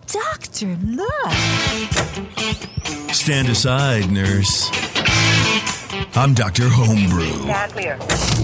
Doctor, look. Stand aside, nurse. I'm Dr. Homebrew. Stand clear.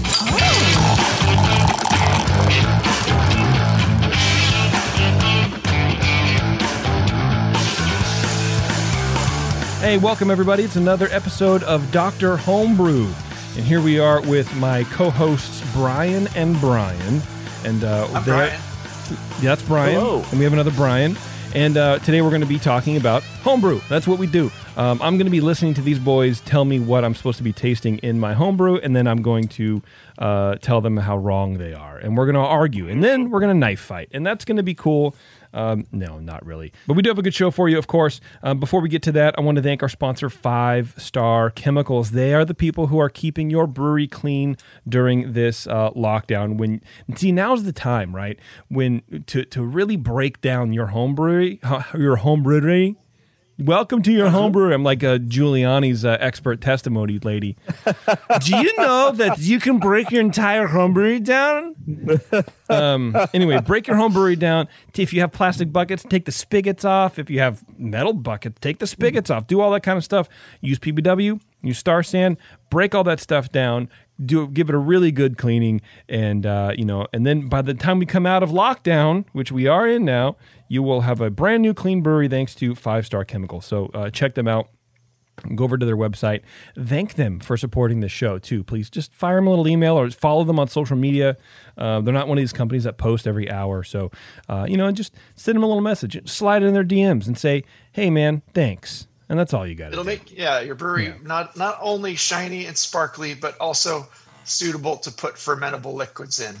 Hey, welcome everybody. It's another episode of Dr. Homebrew. And here we are with my co-hosts, Brian and Brian. And I'm Brian. Yeah, that's Brian. Hello. And we have another Brian. And today we're going to be talking about homebrew. That's what we do. I'm going to be listening to these boys tell me what I'm supposed to be tasting in my homebrew, and then I'm going to tell them how wrong they are. And we're going to argue, and then we're going to knife fight. And that's going to be cool. No, not really. But we do have a good show for you, of course. Before we get to that, I want to thank our sponsor, 5 Star Chemicals. They are the people who are keeping your brewery clean during this lockdown. Now's the time, right? When to really break down your home brewery. Welcome to your home brewery. I'm like Giuliani's expert testimony lady. Do you know that you can break your entire home brewery down? Anyway, break your home brewery down. If you have plastic buckets, take the spigots off. If you have metal buckets, take the spigots off. Do all that kind of stuff. Use PBW, use Star San, break all that stuff down. Give it a really good cleaning, and and then by the time we come out of lockdown, which we are in now, you will have a brand new clean brewery thanks to 5 Star Chemicals. So check them out. Go over to their website. Thank them for supporting the show, too. Please just fire them a little email or follow them on social media. They're not one of these companies that post every hour. So, just send them a little message. Slide it in their DMs and say, hey, man, thanks. And that's all you got to do. It'll make your brewery not only shiny and sparkly, but also suitable to put fermentable liquids in.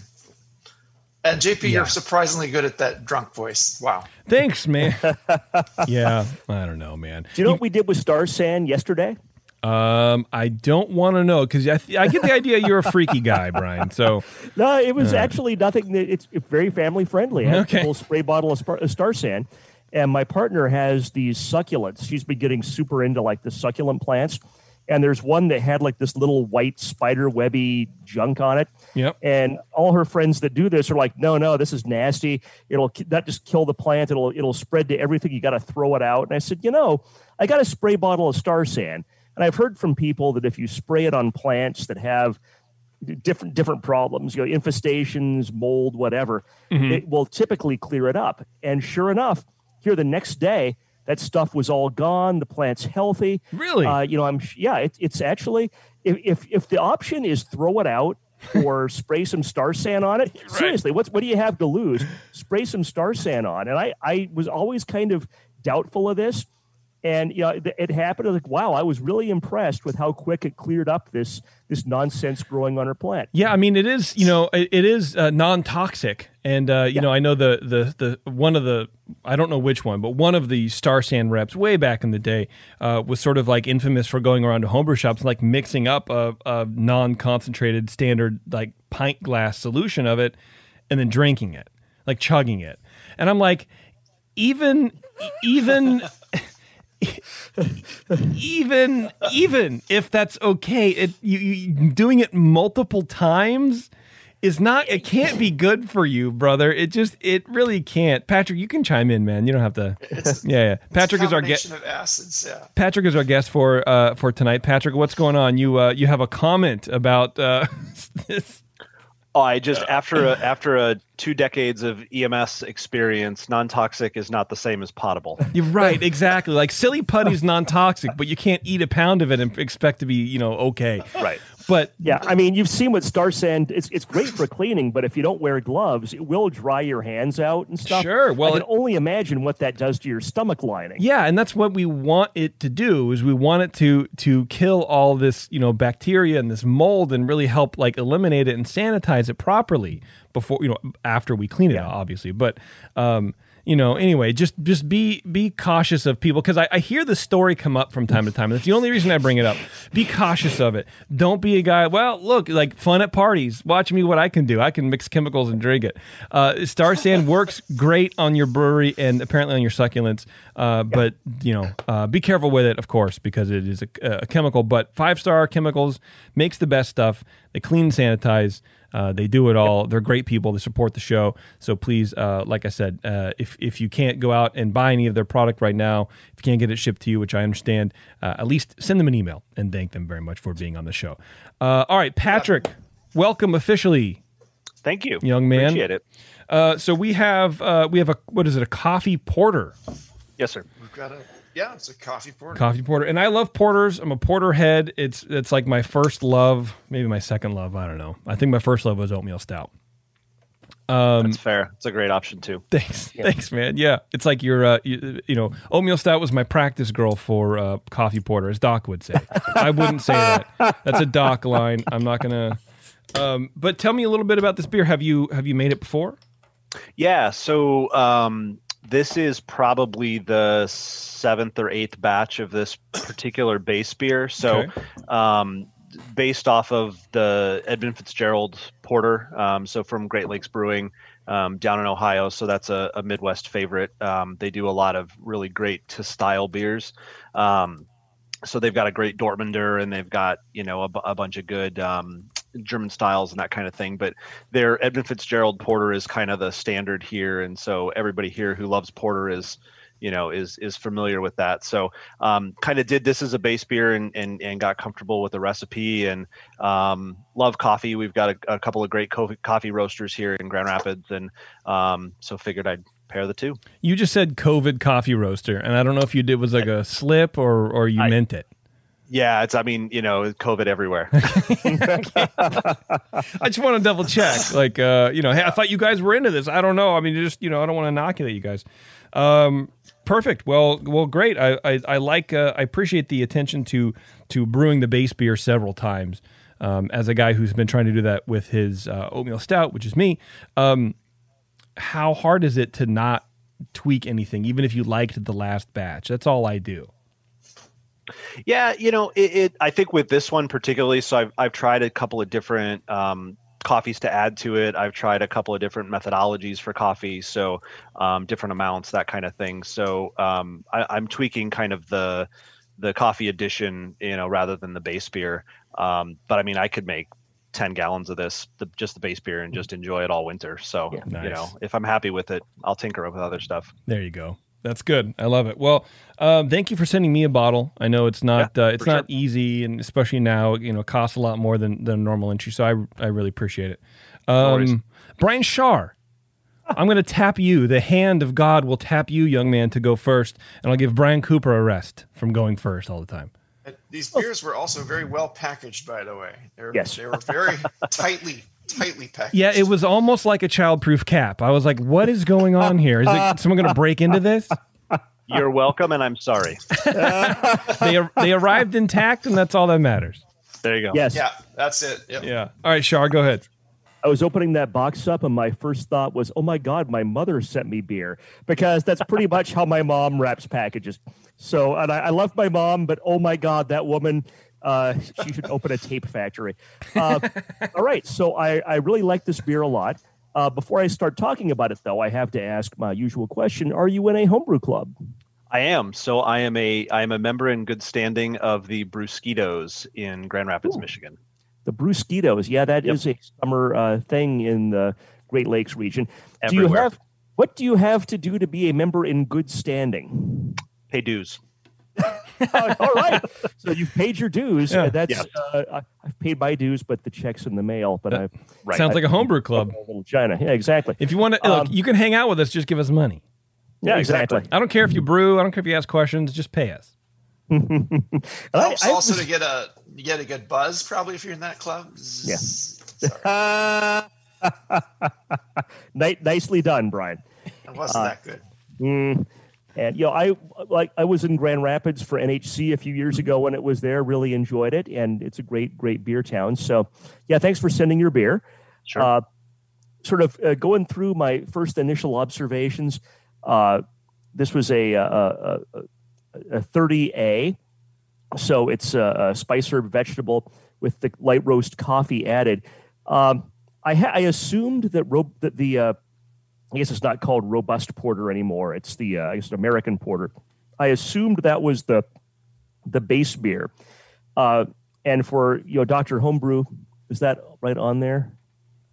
And JP, you're surprisingly good at that drunk voice. Wow. Thanks, man. Yeah, I don't know, man. Do you know what we did with Star San yesterday? I don't want to know because I get the idea you're a freaky guy, Brian. So no, it was actually nothing. It's very family friendly. I have a little spray bottle of Star San, and my partner has these succulents. She's been getting super into like the succulent plants. And there's one that had like this little white spider webby junk on it. Yep. And all her friends that do this are like, no, this is nasty. It'll not just kill the plant. It'll spread to everything. You got to throw it out. And I said, I got a spray bottle of Star San. And I've heard from people that if you spray it on plants that have different problems, infestations, mold, whatever, it will typically clear it up. And sure enough, here the next day, that stuff was all gone. The plant's healthy. Really? It's actually, if the option is throw it out or spray some Star San on it, right. Seriously, what do you have to lose? Spray some Star San on. And I was always kind of doubtful of this. And it happened. I was like, wow, I was really impressed with how quick it cleared up this nonsense growing on her plant. Yeah, I mean, it is, it is non-toxic. And, I know the one of the, I don't know which one, but one of the Star San reps way back in the day was sort of like infamous for going around to homebrew shops, like mixing up a non-concentrated standard, like pint glass solution of it and then drinking it, like chugging it. And I'm like, even if that's okay, you doing it multiple times is not. It can't be good for you, brother. It really can't. Patrick, you can chime in, man. You don't have to. Patrick is our guest. Of acids, yeah. Patrick is our guest for tonight. Patrick, what's going on? You have a comment about this. Oh, I just after 2 decades of EMS experience, non-toxic is not the same as potable. You're right, exactly. Like silly putty's non-toxic, but you can't eat a pound of it and expect to be, okay. Right. But yeah, I mean, you've seen what Star San. It's great for cleaning, but if you don't wear gloves, it will dry your hands out and stuff. Sure. Well, I can only imagine what that does to your stomach lining. Yeah, and that's what we want it to do. Is we want it to kill all this, bacteria and this mold, and really help like eliminate it and sanitize it properly before, after we clean it out, obviously. But anyway, just be cautious of people, because I hear the story come up from time to time. That's the only reason I bring it up. Be cautious of it. Don't be a guy, well, look, like fun at parties. Watch me what I can do. I can mix chemicals and drink it. Star San works great on your brewery and apparently on your succulents. But, be careful with it, of course, because it is a chemical. But 5 Star Chemicals makes the best stuff. They clean and sanitize. They do it all. They're great people. They support the show. So please, like I said, if you can't go out and buy any of their product right now, if you can't get it shipped to you, which I understand, at least send them an email and thank them very much for being on the show. All right, Patrick, welcome officially. Thank you, young man. Appreciate it. So we have a what is it? A coffee porter. Yes, sir. We've got it's a coffee porter. Coffee porter, and I love porters. I'm a porter head. It's like my first love, maybe my second love. I don't know. I think my first love was oatmeal stout. That's fair. It's a great option too. Thanks, man. Yeah, it's like your, oatmeal stout was my practice girl for coffee porter, as Doc would say. I wouldn't say that. That's a Doc line. I'm not gonna. But tell me a little bit about this beer. Have you made it before? Yeah. So this is probably the 7th or 8th batch of this particular base beer. So, based off of the Edmund Fitzgerald Porter, so from Great Lakes Brewing down in Ohio. So that's a Midwest favorite. They do a lot of really great to style beers. So they've got a great Dortmunder, and they've got a bunch of good German styles and that kind of thing. But their Edmund Fitzgerald Porter is kind of the standard here, and so everybody here who loves porter is familiar with that. So kind of did this as a base beer and got comfortable with the recipe, and love coffee. We've got a couple of great coffee roasters here in Grand Rapids, and so figured I'd pair the two. You just said COVID coffee roaster, and I don't know if you did was like a slip or you meant it. Yeah, COVID everywhere. I just want to double check. Like, hey, I thought you guys were into this. I don't know. I mean, just, I don't want to inoculate you guys. Perfect. Well, great. I like, I appreciate the attention to brewing the base beer several times. As a guy who's been trying to do that with his oatmeal stout, which is me. How hard is it to not tweak anything, even if you liked the last batch? That's all I do. Yeah, I think with this one particularly, so I've tried a couple of different coffees to add to it. I've tried a couple of different methodologies for coffee, so different amounts, that kind of thing. So I'm tweaking kind of the coffee addition, rather than the base beer. But I mean, I could make 10 gallons of this, just the base beer, and just enjoy it all winter. So, nice. If I'm happy with it, I'll tinker with other stuff. There you go. That's good. I love it. Well, thank you for sending me a bottle. I know it's not not easy, and especially now, it costs a lot more than normal entry. So I really appreciate it. Brian Shar, I'm going to tap you. The hand of God will tap you, young man, to go first, and I'll give Brian Cooper a rest from going first all the time. These beers were also very well packaged, by the way. They were very tightly packaged. Yeah, it was almost like a childproof cap. I was like, what is going on here? Is someone going to break into this? You're welcome, and I'm sorry. They arrived intact, and that's all that matters. There you go. Yes. Yeah, that's it. Yep. Yeah. All right, Shar, go ahead. I was opening that box up, and my first thought was, oh, my God, my mother sent me beer, because that's pretty much how my mom wraps packages. So, and I love my mom, but oh, my God, that woman, she should open a tape factory. All right, so I really like this beer a lot. Before I start talking about it, though, I have to ask my usual question. Are you in a homebrew club? I am. So I am a member in good standing of the Brewskitos in Grand Rapids, Michigan. The Brewskitos, yeah, that is a summer thing in the Great Lakes region. Everywhere. What do you have to do to be a member in good standing? Pay dues. All right. So you've paid your dues. Yeah. I've paid my dues, but the check's in the mail. But Sounds like a homebrew club. Little China. Yeah, exactly. If you want to, look, you can hang out with us. Just give us money. Yeah, exactly. I don't care if you brew. I don't care if you ask questions. Just pay us. Helps also to get a good buzz, probably, if you're in that club. Yeah. Nicely done, Brian. It wasn't that good. And I was in Grand Rapids for NHC a few years ago when it was there. Really enjoyed it, and it's a great beer town. So, yeah, thanks for sending your beer. Sure. Sort of going through my first initial observations. This was a 30A, so it's a spice herb vegetable with the light roast coffee added. I assumed that I guess it's not called robust porter anymore. It's the American porter. I assumed that was the base beer. And for Dr. Homebrew, is that right on there?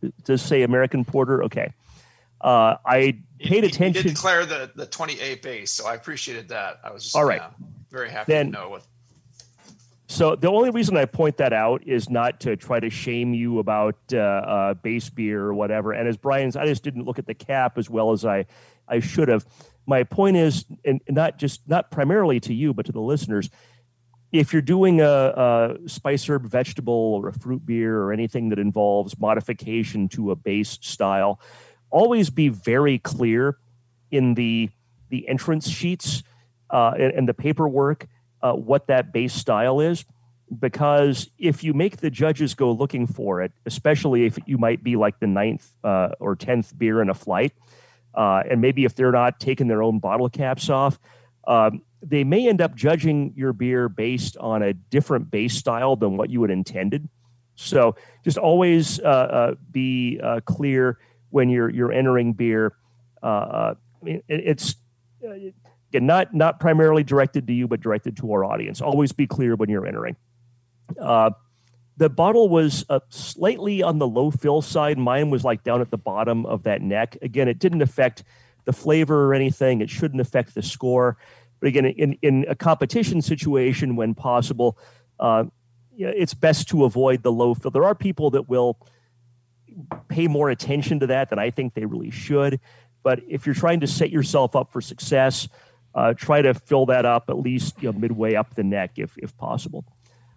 Does say American Porter? Okay. I paid attention. He did declare the 28 base, so I appreciated that. I was just all right. Very happy to know what. So the only reason I point that out is not to try to shame you about base beer or whatever. And as Brian's, I just didn't look at the cap as well as I should have. My point is, and not primarily to you, but to the listeners, if you're doing a spice herb vegetable or a fruit beer or anything that involves modification to a base style, always be very clear in the entrance sheets and the paperwork what that base style is, because if you make the judges go looking for it, especially if you might be like the 9th or 10th beer in a flight, and maybe if they're not taking their own bottle caps off, they may end up judging your beer based on a different base style than what you had intended. So just always be clear when you're entering beer. I mean, it's again, not primarily directed to you, but directed to our audience. Always be clear when you're entering. The bottle was slightly on the low fill side. Mine was like down at the bottom of that neck. Again, it didn't affect the flavor or anything. It shouldn't affect the score. But again, in a competition situation, when possible, it's best to avoid the low fill. There are people that will pay more attention to that than I think they really should. But if you're trying to set yourself up for success, try to fill that up at least midway up the neck if possible.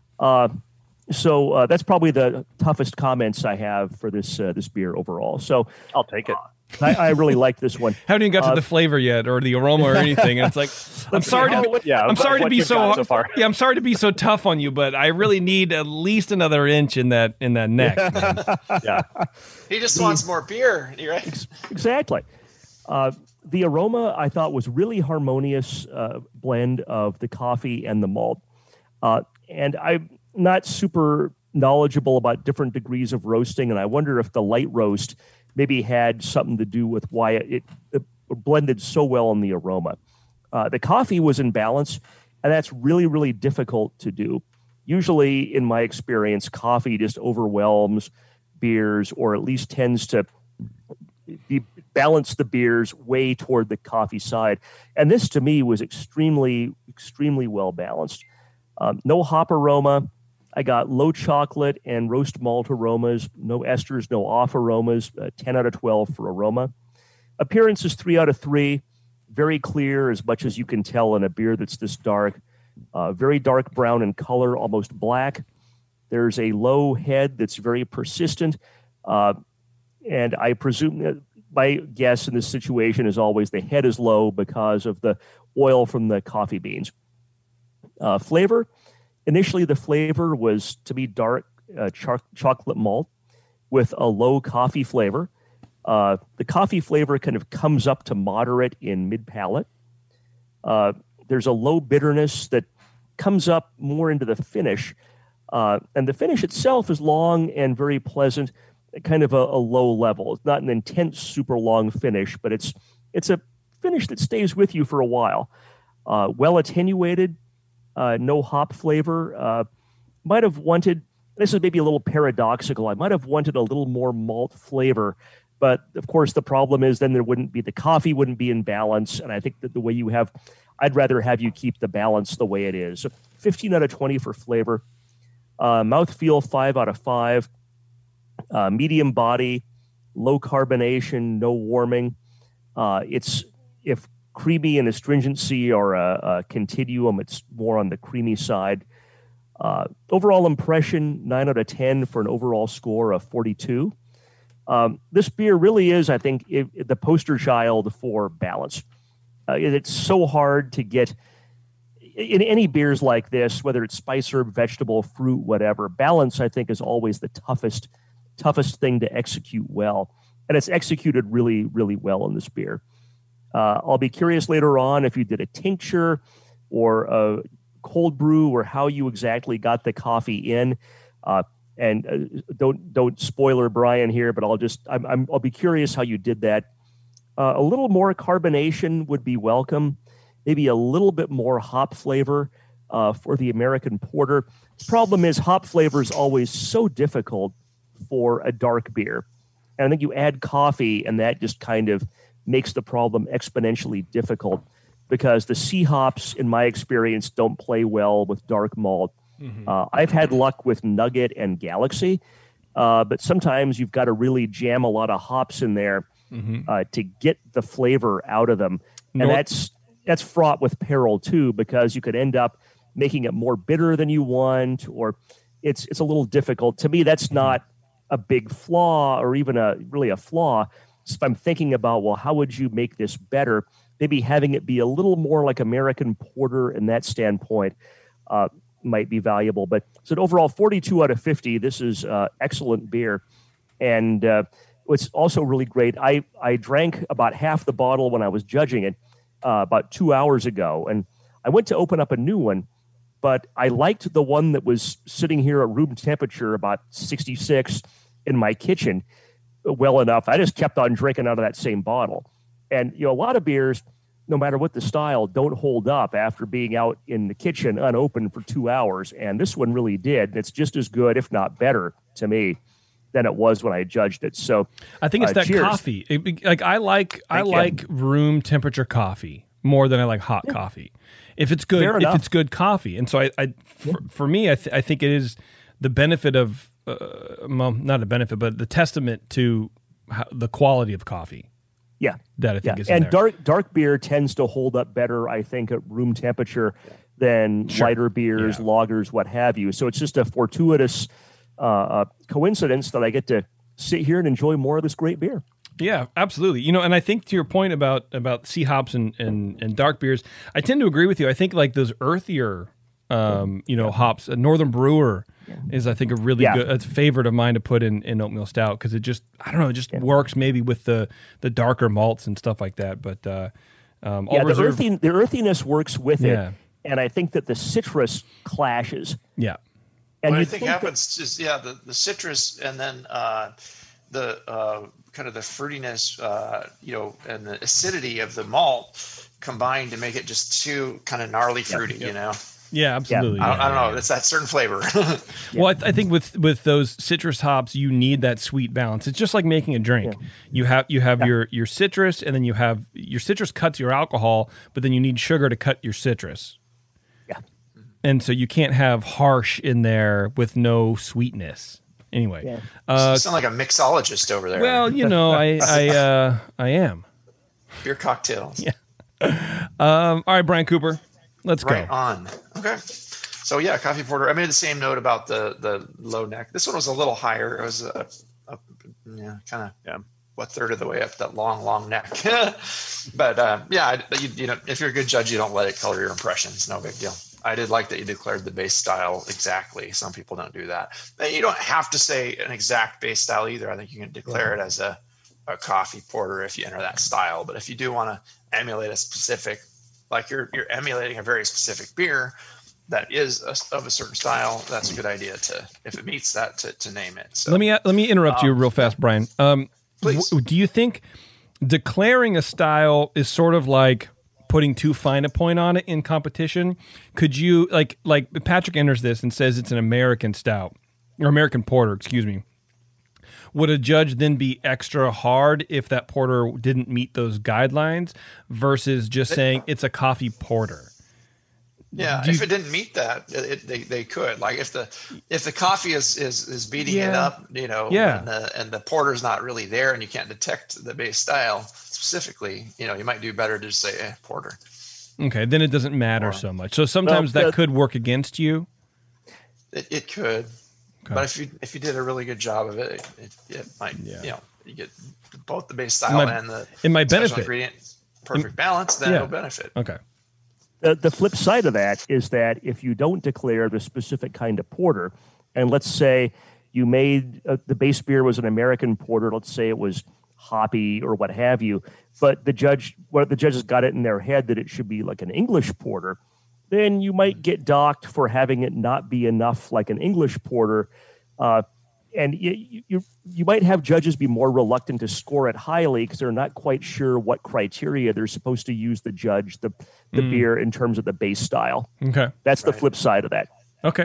So that's probably the toughest comments I have for this beer overall. So I'll take it. I really like this one. Haven't even got to the flavor yet, or the aroma, or anything. And it's like, I'm sorry to be so tough on you, but I really need at least another inch in that neck. Yeah, he just wants more beer. Right? Exactly. The aroma I thought was really harmonious blend of the coffee and the malt, and I'm not super knowledgeable about different degrees of roasting, and I wonder if the light roast maybe had something to do with why it blended so well in the aroma. The coffee was in balance, and that's really, really difficult to do. Usually, in my experience, coffee just overwhelms beers, or at least tends to balance the beers way toward the coffee side. And this, to me, was extremely, extremely well balanced. No hop aroma. I got low chocolate and roast malt aromas, no esters, no off aromas, 10 out of 12 for aroma. Appearance is 3 out of 3, very clear as much as you can tell in a beer that's this dark, very dark brown in color, almost black. There's a low head that's very persistent, and I presume that my guess in this situation is always the head is low because of the oil from the coffee beans. Flavor. Initially, the flavor was, to me, dark chocolate malt with a low coffee flavor. The coffee flavor kind of comes up to moderate in mid-palate. There's a low bitterness that comes up more into the finish. And the finish itself is long and very pleasant, kind of a low level. It's not an intense, super long finish, but it's a finish that stays with you for a while. Well attenuated. No hop flavor. Might have wanted, this is maybe a little paradoxical, I might have wanted a little more malt flavor, but of course the problem is then the coffee wouldn't be in balance, and I think that the way you have, I'd rather have you keep the balance the way it is. So 15 out of 20 for flavor. Mouthfeel, 5 out of 5. Medium body, low carbonation, no warming. It's, if creamy and astringency are a continuum, it's more on the creamy side. Overall impression, 9 out of 10 for an overall score of 42. This beer really is, I think, the poster child for balance. It's so hard to get in any beers like this, whether it's spice herb, vegetable, fruit, whatever. Balance, I think, is always the toughest thing to execute well. And it's executed really, really well in this beer. I'll be curious later on if you did a tincture or a cold brew, or how you exactly got the coffee in. And don't spoiler Brian here, but I'll be curious how you did that. A little more carbonation would be welcome. Maybe a little bit more hop flavor for the American Porter. The problem is hop flavor is always so difficult for a dark beer. And I think you add coffee, and that just kind of makes the problem exponentially difficult because the C hops, in my experience, don't play well with dark malt. I've had luck with Nugget and Galaxy, but sometimes you've got to really jam a lot of hops in there to get the flavor out of them. And that's fraught with peril, too, because you could end up making it more bitter than you want, or it's a little difficult. To me, that's not a big flaw or even really a flaw. So if I'm thinking about, well, how would you make this better? Maybe having it be a little more like American Porter in that standpoint might be valuable. But so overall, 42 out of 50. This is excellent beer. And what's also really great, I drank about half the bottle when I was judging it about 2 hours ago. And I went to open up a new one, but I liked the one that was sitting here at room temperature, about 66 in my kitchen, well enough. I just kept on drinking out of that same bottle. And, a lot of beers, no matter what the style, don't hold up after being out in the kitchen unopened for 2 hours. And this one really did. It's just as good, if not better, to me than it was when I judged it. So I think it's that cheers. coffee. I like room temperature coffee more than I like hot coffee. If it's good coffee. And so for me, I think it is the benefit of, not a benefit, but the testament to the quality of coffee. Yeah, that I think is and in there. dark beer tends to hold up better, I think, at room temperature than lighter beers, lagers, what have you. So it's just a fortuitous coincidence that I get to sit here and enjoy more of this great beer. Yeah, absolutely. And I think to your point about C hops and dark beers, I tend to agree with you. I think like those earthier, hops, Northern Brewer is, I think, a really good, a favorite of mine to put in oatmeal stout because it just, I don't know, it just works maybe with the darker malts and stuff like that. But the earthiness works with it, and I think that the citrus clashes. Yeah, and what I think happens is the citrus and then the kind of the fruitiness, and the acidity of the malt combined to make it just too kind of gnarly fruity, Yeah, absolutely. Yeah. I don't know. It's that certain flavor. Well, I think with those citrus hops, you need that sweet balance. It's just like making a drink. Yeah. You have your citrus, and then you have your citrus cuts your alcohol, but then you need sugar to cut your citrus. Yeah. And so you can't have harsh in there with no sweetness. Anyway, you sound like a mixologist over there. Well, I am. Beer cocktails. Yeah. All right, Brian Cooper. Let's go. Right on. Okay. So coffee porter. I made the same note about the low neck. This one was a little higher. It was what third of the way up that long neck. But if you're a good judge, you don't let it color your impressions. No big deal. I did like that you declared the base style exactly. Some people don't do that. And you don't have to say an exact base style either. I think you can declare it as a coffee porter if you enter that style. But if you do want to emulate a specific, like you're emulating a very specific beer that is of a certain style, that's a good idea if it meets that, to name it. So let me interrupt you real fast, Brian. Please. Do you think declaring a style is sort of like putting too fine a point on it in competition? Could you like Patrick enters this and says it's an American stout or American porter, excuse me. Would a judge then be extra hard if that porter didn't meet those guidelines versus just saying it's a coffee porter? Yeah, if it didn't meet that, they could. Like if the coffee is beating it up, and the porter's not really there, and you can't detect the base style specifically, you might do better to just say porter. Okay, then it doesn't matter so much. So sometimes that could work against you. It could. Okay. But if you did a really good job of it, it might you get both the base style and the benefit ingredient perfect balance, then it'll benefit. Okay. The flip side of that is that if you don't declare the specific kind of porter, and let's say you made the base beer was an American porter, let's say it was hoppy or what have you, but the judges got it in their head that it should be like an English porter, then you might get docked for having it not be enough like an English porter. And you might have judges be more reluctant to score it highly because they're not quite sure what criteria they're supposed to use to judge the beer in terms of the base style. Okay. That's the flip side of that. Okay.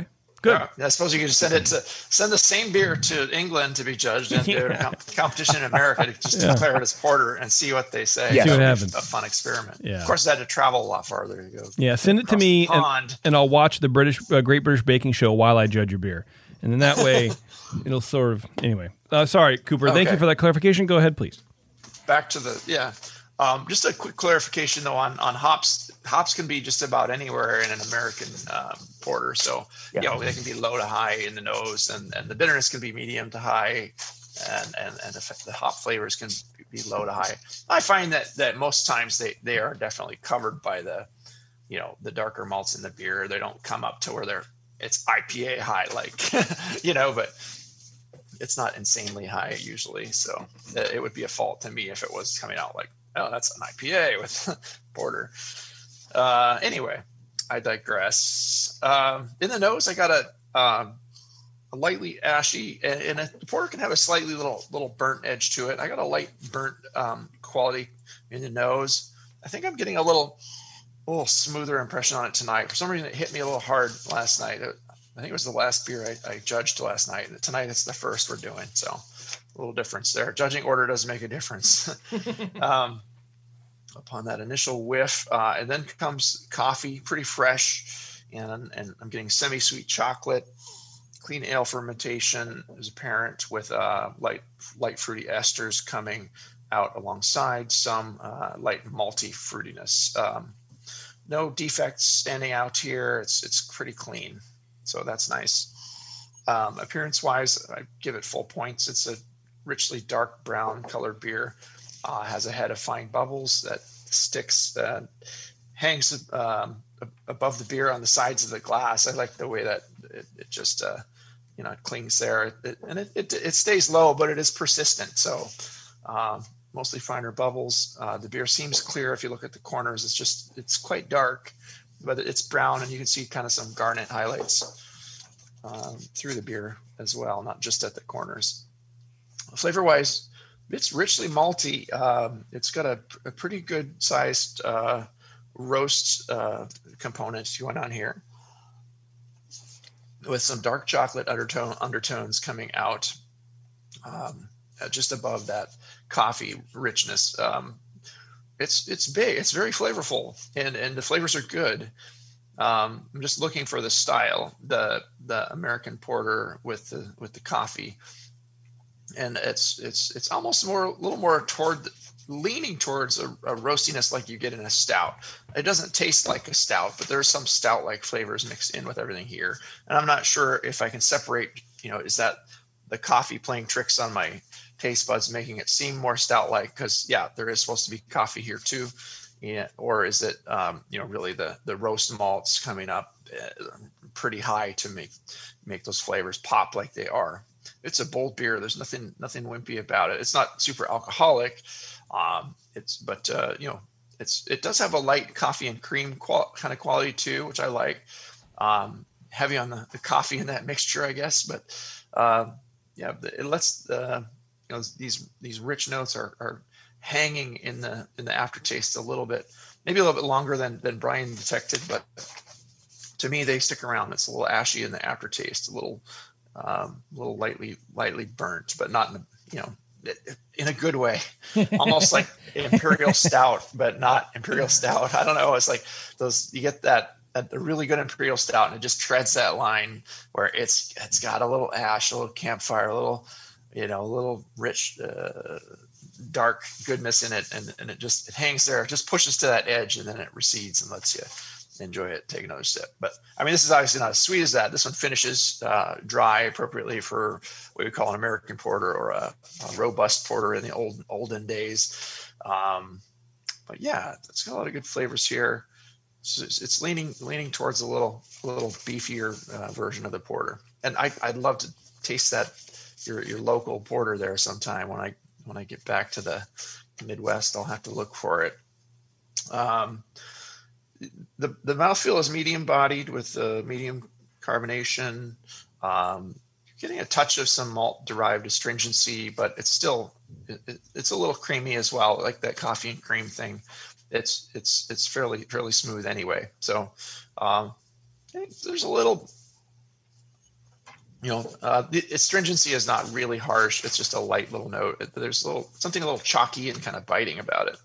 Good. I suppose you could send the same beer to England to be judged and do a competition in America to just declare it as porter and see what they say. See what happens. A fun experiment. Yeah. Of course, I had to travel a lot farther to go. Yeah, send it to me, and I'll watch the Great British Baking Show while I judge your beer, and then that way it'll sort of anyway. Sorry, Cooper. Thank you for that clarification. Go ahead, please. Back to just a quick clarification though on hops. Hops can be just about anywhere in an American porter. So they can be low to high in the nose, and the bitterness can be medium to high, and the hop flavors can be low to high. I find that most times they are definitely covered by the darker malts in the beer. They don't come up to where it's IPA high, but it's not insanely high usually. So it would be a fault to me if it was coming out like, oh, that's an IPA with porter. Anyway, I digress. In the nose, I got a lightly ashy, and the porter can have a slightly little burnt edge to it. I got a light burnt quality in the nose. I think I'm getting a little smoother impression on it tonight. For some reason, it hit me a little hard last night. I think it was the last beer I judged last night. Tonight, it's the first we're doing, so a little difference there. Judging order does make a difference. Upon that initial whiff, and then comes coffee, pretty fresh, and I'm getting semi-sweet chocolate. Clean ale fermentation is apparent with light fruity esters coming out alongside some light malty fruitiness. No defects standing out here. It's pretty clean, so that's nice. Appearance-wise, I give it full points. It's a richly dark brown colored beer. Has a head of fine bubbles that hangs above the beer on the sides of the glass. I like the way that it just it clings there, it stays low, but it is persistent. So mostly finer bubbles. The beer seems clear if you look at the corners. It's quite dark, but it's brown, and you can see kind of some garnet highlights through the beer as well, not just at the corners. Flavor wise, it's richly malty. It's got a pretty good sized roast component going on here, with some dark chocolate undertones coming out just above that coffee richness. It's big. It's very flavorful, and the flavors are good. I'm just looking for the style, the American porter with the coffee. And it's almost a little more leaning towards a roastiness like you get in a stout. It doesn't taste like a stout, but there's some stout-like flavors mixed in with everything here. And I'm not sure if I can separate, is that the coffee playing tricks on my taste buds, making it seem more stout-like? Because there is supposed to be coffee here too. Yeah, or is it, really the roast malts coming up pretty high to make those flavors pop like they are? It's a bold beer. There's nothing wimpy about it. It's not super alcoholic. It does have a light coffee and cream kind of quality too, which I like. Heavy on the coffee in that mixture, I guess. But it lets these rich notes are hanging in the aftertaste a little bit, maybe a little bit longer than Brian detected, but to me they stick around. It's a little ashy in the aftertaste, a little lightly burnt, but not in a good way. Almost like imperial stout, but not imperial stout. I don't know. It's like those, you get that a really good imperial stout, and it just treads that line where it's got a little ash, a little campfire, a little rich dark goodness in it, and it hangs there. It just pushes to that edge, and then it recedes and lets you enjoy it, take another sip. But I mean, this is obviously not as sweet as that. This one finishes dry appropriately for what we call an American porter, or a robust porter in the olden days. But yeah, it's got a lot of good flavors here. It's leaning towards a little beefier version of the porter, and I'd love to taste that your local porter there sometime. When I get back to the Midwest, I'll have to look for it. The mouthfeel is medium bodied with medium carbonation. Getting a touch of some malt derived astringency, but it's still it's a little creamy as well, like that coffee and cream thing. It's fairly smooth anyway. So there's a little The astringency is not really harsh. It's just a light little note. There's something a little chalky and kind of biting about it.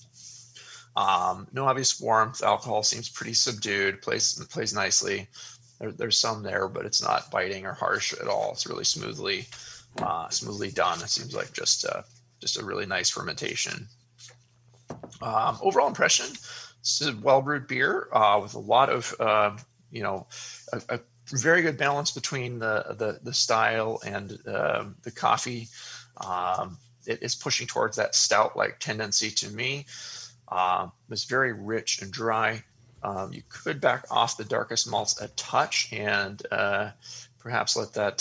No obvious warmth. Alcohol seems pretty subdued. Plays nicely. There's some there, but it's not biting or harsh at all. It's really smoothly done. It seems like just a really nice fermentation. Overall impression: this is a well-brewed beer with a lot of a very good balance between the style and the coffee. It is pushing towards that stout-like tendency to me. It's very rich and dry. You could back off the darkest malts a touch and perhaps let that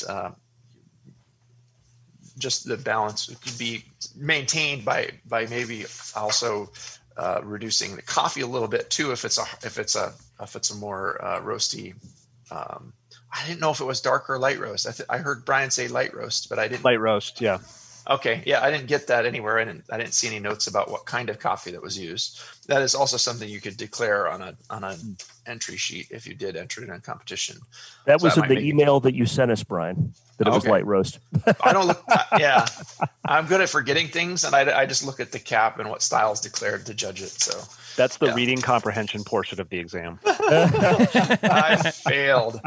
just the balance could be maintained by maybe also reducing the coffee a little bit too if it's a more roasty. I didn't know if it was dark or light roast. I heard Brian say light roast, but I didn't. Light roast, yeah. Okay, yeah, I didn't get that anywhere. I didn't see any notes about what kind of coffee that was used. That is also something you could declare on an entry sheet if you did enter it in a competition. That was in the email that you sent us, Brian. That it was light roast. I don't look. Yeah, I'm good at forgetting things, and I just look at the cap and what style is declared to judge it. So that's the reading comprehension portion of the exam. I failed.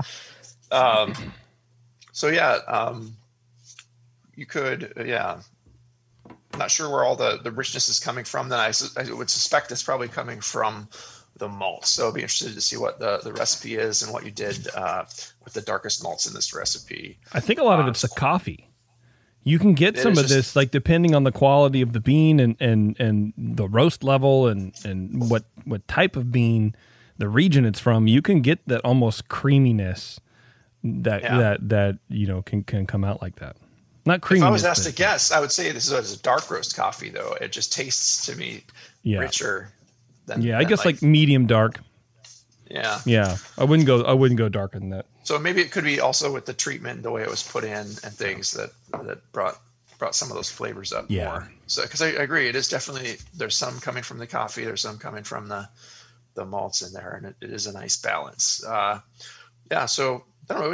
You could, not sure where all the richness is coming from. Then I would suspect it's probably coming from the malts. So I'll be interested to see what the recipe is and what you did with the darkest malts in this recipe. I think a lot of it's the coffee. You can get some of this, like depending on the quality of the bean and the roast level and what type of bean, the region it's from. You can get that almost creaminess that can come out like that. Not creamy. If I was asked to guess, I would say this is a dark roast coffee, though. It just tastes to me richer than. Yeah, I guess like medium dark. Yeah. Yeah, I wouldn't go darker than that. So maybe it could be also with the treatment, the way it was put in, and things that brought some of those flavors up more. So because I agree, it is definitely there's some coming from the coffee, there's some coming from the malts in there, and it is a nice balance. So I don't know.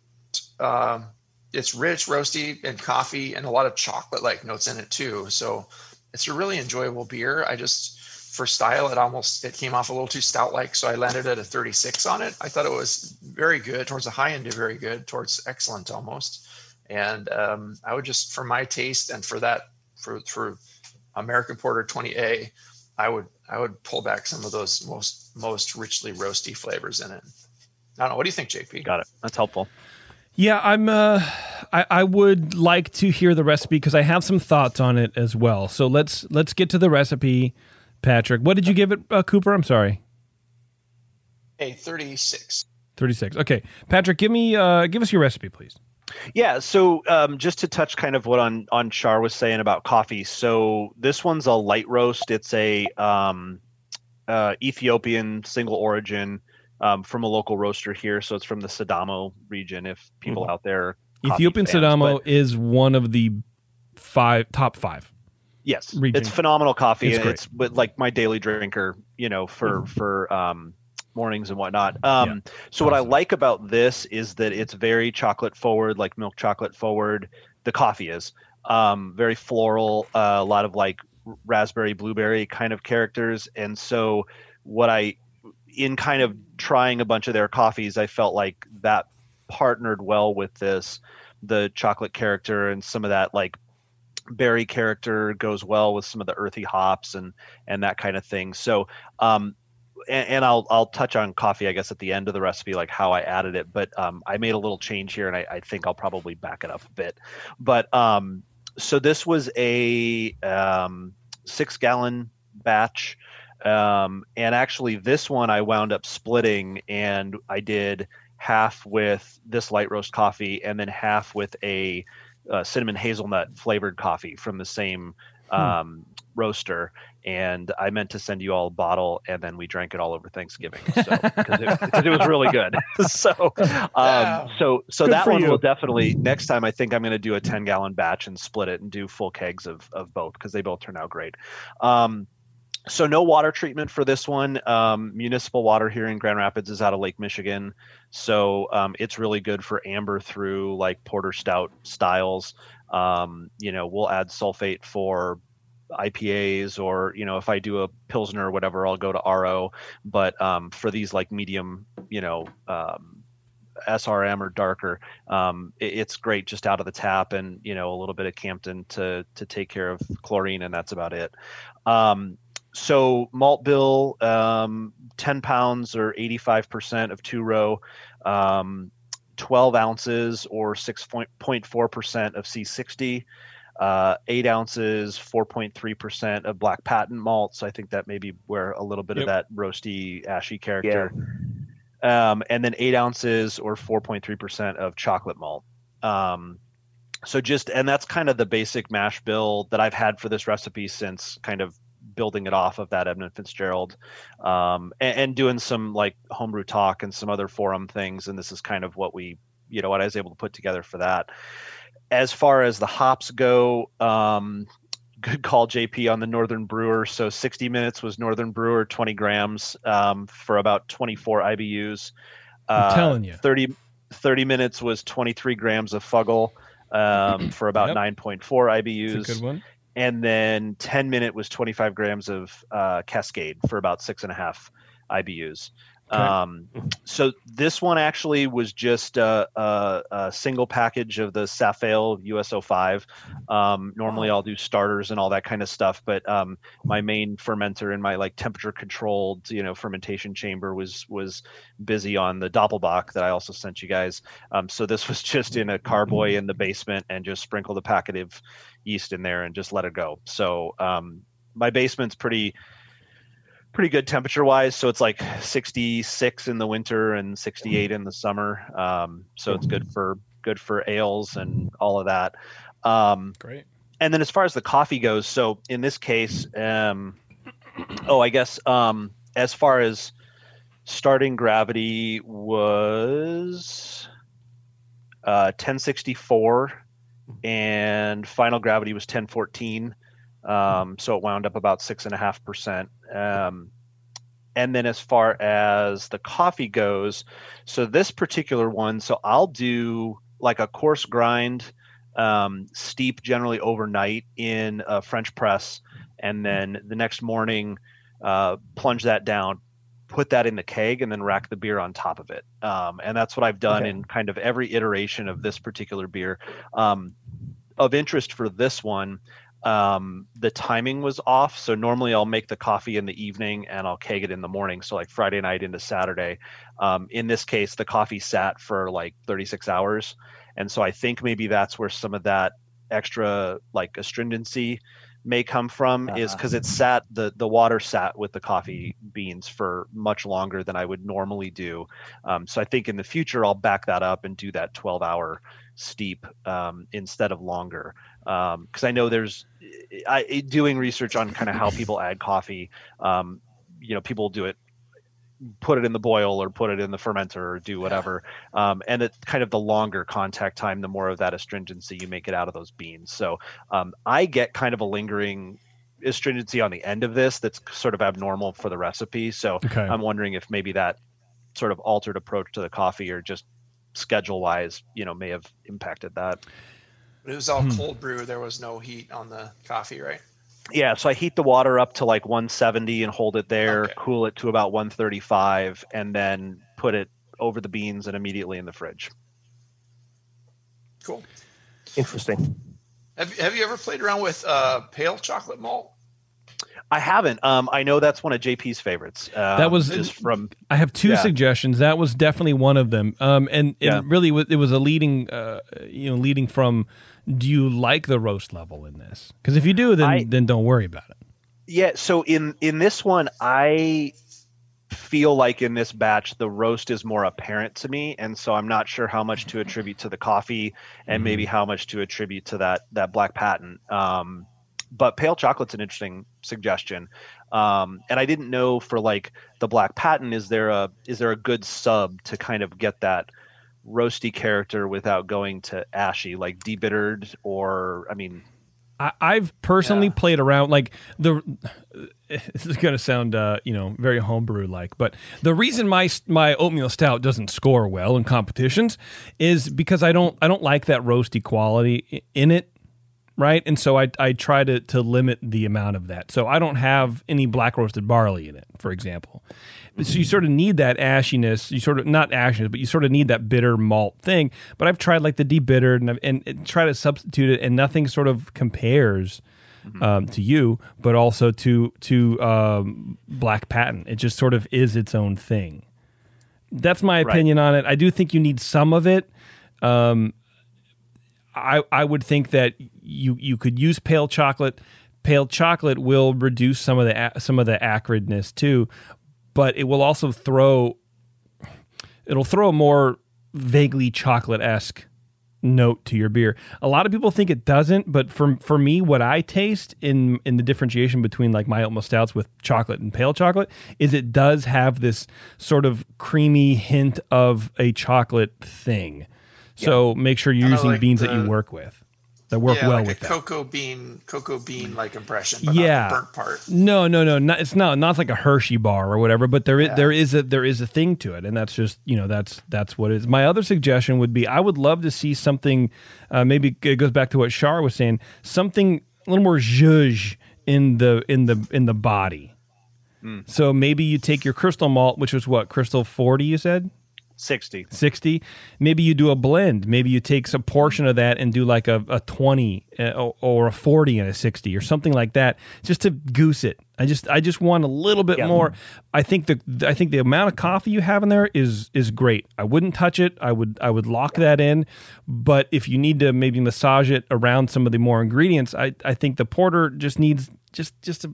It's rich, roasty, and coffee, and a lot of chocolate-like notes in it too. So it's a really enjoyable beer. For style, it came off a little too stout-like, so I landed at a 36 on it. I thought it was very good, towards the high end of very good, towards excellent almost. And I would just, for my taste and for American Porter 20A, I would pull back some of those most richly roasty flavors in it. I don't know. What do you think, JP? Got it. That's helpful. Yeah, I would like to hear the recipe because I have some thoughts on it as well. So let's get to the recipe, Patrick. What did you give it, Cooper? I'm sorry. 36. 36. Okay, Patrick, give us your recipe, please. Yeah, so just to touch kind of what on Char was saying about coffee. So this one's a light roast. It's a Ethiopian single origin. From a local roaster here, so it's from the Sidamo region. If people out there, Ethiopian Sidamo is one of the top five. Yes, region. It's phenomenal coffee. It's like my daily drinker, for mornings and whatnot. So what I like about this is that it's very chocolate forward, like milk chocolate forward. The coffee is very floral, a lot of like raspberry, blueberry kind of characters, and so in kind of trying a bunch of their coffees, I felt like that partnered well with the chocolate character, and some of that like berry character goes well with some of the earthy hops and that kind of thing. So, and I'll touch on coffee, I guess, at the end of the recipe, like how I added it, but I made a little change here, and I think I'll probably back it up a bit. But so this was a 6-gallon batch. And actually this one I wound up splitting, and I did half with this light roast coffee and then half with a cinnamon hazelnut flavored coffee from the same roaster. And I meant to send you all a bottle, and then we drank it all over Thanksgiving. So because it was really good. So that one will definitely, next time I think I'm going to do a 10-gallon batch and split it and do full kegs of both, because they both turn out great. So no water treatment for this one. Municipal water here in Grand Rapids is out of Lake Michigan. So it's really good for amber through like porter stout styles. We'll add sulfate for IPAs, or, if I do a Pilsner or whatever, I'll go to RO. But for these like medium, SRM or darker, it's great just out of the tap, and, a little bit of Campton to take care of chlorine, and that's about it. So malt bill, 10 pounds or 85% of 2-row, 12 ounces or 6.4% of C60, 8 ounces, 4.3% of black patent malt. So I think that may be where a little bit of that roasty, ashy character. Yeah. And then 8 ounces or 4.3% of chocolate malt. And that's kind of the basic mash bill that I've had for this recipe since kind of building it off of that Edmund Fitzgerald, and doing some like homebrew talk and some other forum things. And this is kind of what what I was able to put together for that. As far as the hops go, good call, JP, on the Northern Brewer. So 60 minutes was Northern Brewer, 20 grams for about 24 IBUs. I'm telling you. 30 minutes was 23 grams of Fuggle for about 9.4 IBUs. That's a good one. And then 10-minute was 25 grams of Cascade for about 6.5 IBUs. Okay. So this one actually was just a single package of the Safale USO5. Normally I'll do starters and all that kind of stuff, but my main fermenter in my like temperature controlled, fermentation chamber was busy on the Doppelbock that I also sent you guys. So this was just in a carboy in the basement, and just sprinkle the packet of yeast in there and just let it go. So my basement's pretty good temperature wise. So it's like 66 in the winter and 68 in the summer. So it's good for ales and all of that. Great. And then as far as the coffee goes, so in this case, as far as starting gravity was 1064 and final gravity was 1014. So it wound up about 6.5%. And then as far as the coffee goes, so this particular one, so I'll do like a coarse grind, steep generally overnight in a French press, and then the next morning plunge that down, put that in the keg, and then rack the beer on top of it. And that's what I've done in kind of every iteration of this particular beer. Of interest for this one, the timing was off. So normally I'll make the coffee in the evening and I'll keg it in the morning. So like Friday night into Saturday. In this case, the coffee sat for like 36 hours. And so I think maybe that's where some of that extra like astringency may come from, is because it sat, the water sat with the coffee beans for much longer than I would normally do. So I think in the future, I'll back that up and do that 12-hour steep instead of longer. Because I know doing research on kind of how people add coffee, people do it, put it in the boil or put it in the fermenter or do whatever. And it's kind of the longer contact time, the more of that astringency you make it out of those beans. So I get kind of a lingering astringency on the end of this that's sort of abnormal for the recipe. So I'm wondering if maybe that sort of altered approach to the coffee, or just schedule wise, may have impacted that. It was all cold brew. There was no heat on the coffee, right? Yeah, so I heat the water up to like 170 and hold it there, cool it to about 135, and then put it over the beans and immediately in the fridge. Cool. Interesting. Have you ever played around with pale chocolate malt? I haven't. I know that's one of JP's favorites. That was just from. I have two suggestions. That was definitely one of them. And really, it was a leading from. Do you like the roast level in this? Because if you do, then don't worry about it. Yeah. So in this one, I feel like in this batch the roast is more apparent to me, and so I'm not sure how much to attribute to the coffee, and maybe how much to attribute to that black patent. But pale chocolate's an interesting suggestion. And I didn't know for like the black patent, is there a good sub to kind of get that roasty character without going to ashy, like debittered, or I've personally played around like this is going to sound, very homebrew like, but the reason my oatmeal stout doesn't score well in competitions is because I don't like that roasty quality in it, right? And so I try to limit the amount of that. So I don't have any black roasted barley in it, for example. So you sort of need that ashiness. You sort of not ashiness, but you sort of need that bitter malt thing. But I've tried like the debittered and try to substitute it, and nothing sort of compares to you, but also to Black Patent. It just sort of is its own thing. That's my opinion on it. I do think you need some of it. I would think that you could use pale chocolate. Pale chocolate will reduce some of the acridness too, but it will also throw a more vaguely chocolate-esque note to your beer. A lot of people think it doesn't, but for me, what I taste in the differentiation between like my oatmeal stouts with chocolate and pale chocolate is it does have this sort of creamy hint of a chocolate thing. So make sure you're using beans that you work with. That work well like with a that. cocoa bean like impression, but not the burnt part. No. It's not like a Hershey bar or whatever, but there is a thing to it, and that's just that's what it is. My other suggestion would be I would love to see something. Maybe it goes back to what Shar was saying. Something a little more zhuzh in the body. So maybe you take your crystal malt, which was what, Crystal 40, you said. 60. Maybe you do a blend. Maybe you take a portion of that and do like a 20 or a 40 and a 60 or something like that, just to goose it. I just want a little bit more. I think the amount of coffee you have in there is great. I wouldn't touch it. I would lock that in. But if you need to maybe massage it around some of the more ingredients, I think the porter just needs just a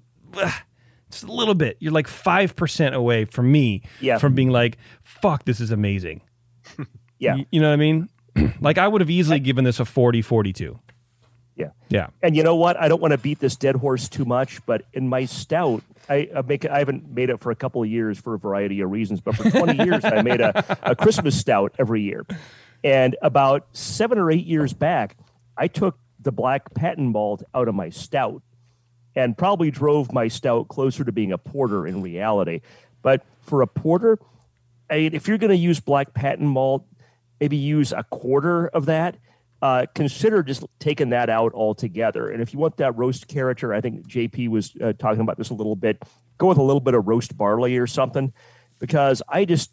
little bit. You're like 5% away from me from being like, fuck, this is amazing. You know what I mean? Like I would have easily given this a 40, 42. Yeah. And you know what? I don't want to beat this dead horse too much, but in my stout, I haven't made it for a couple of years for a variety of reasons, but for 20 years I made a Christmas stout every year. And about 7 or 8 years back, I took the Black Patent malt out of my stout and probably drove my stout closer to being a porter in reality. But for a porter, if you're going to use Black Patent malt, maybe use a quarter of that. Consider just taking that out altogether. And if you want that roast character, I think JP was talking about this a little bit, go with a little bit of roast barley or something, because I just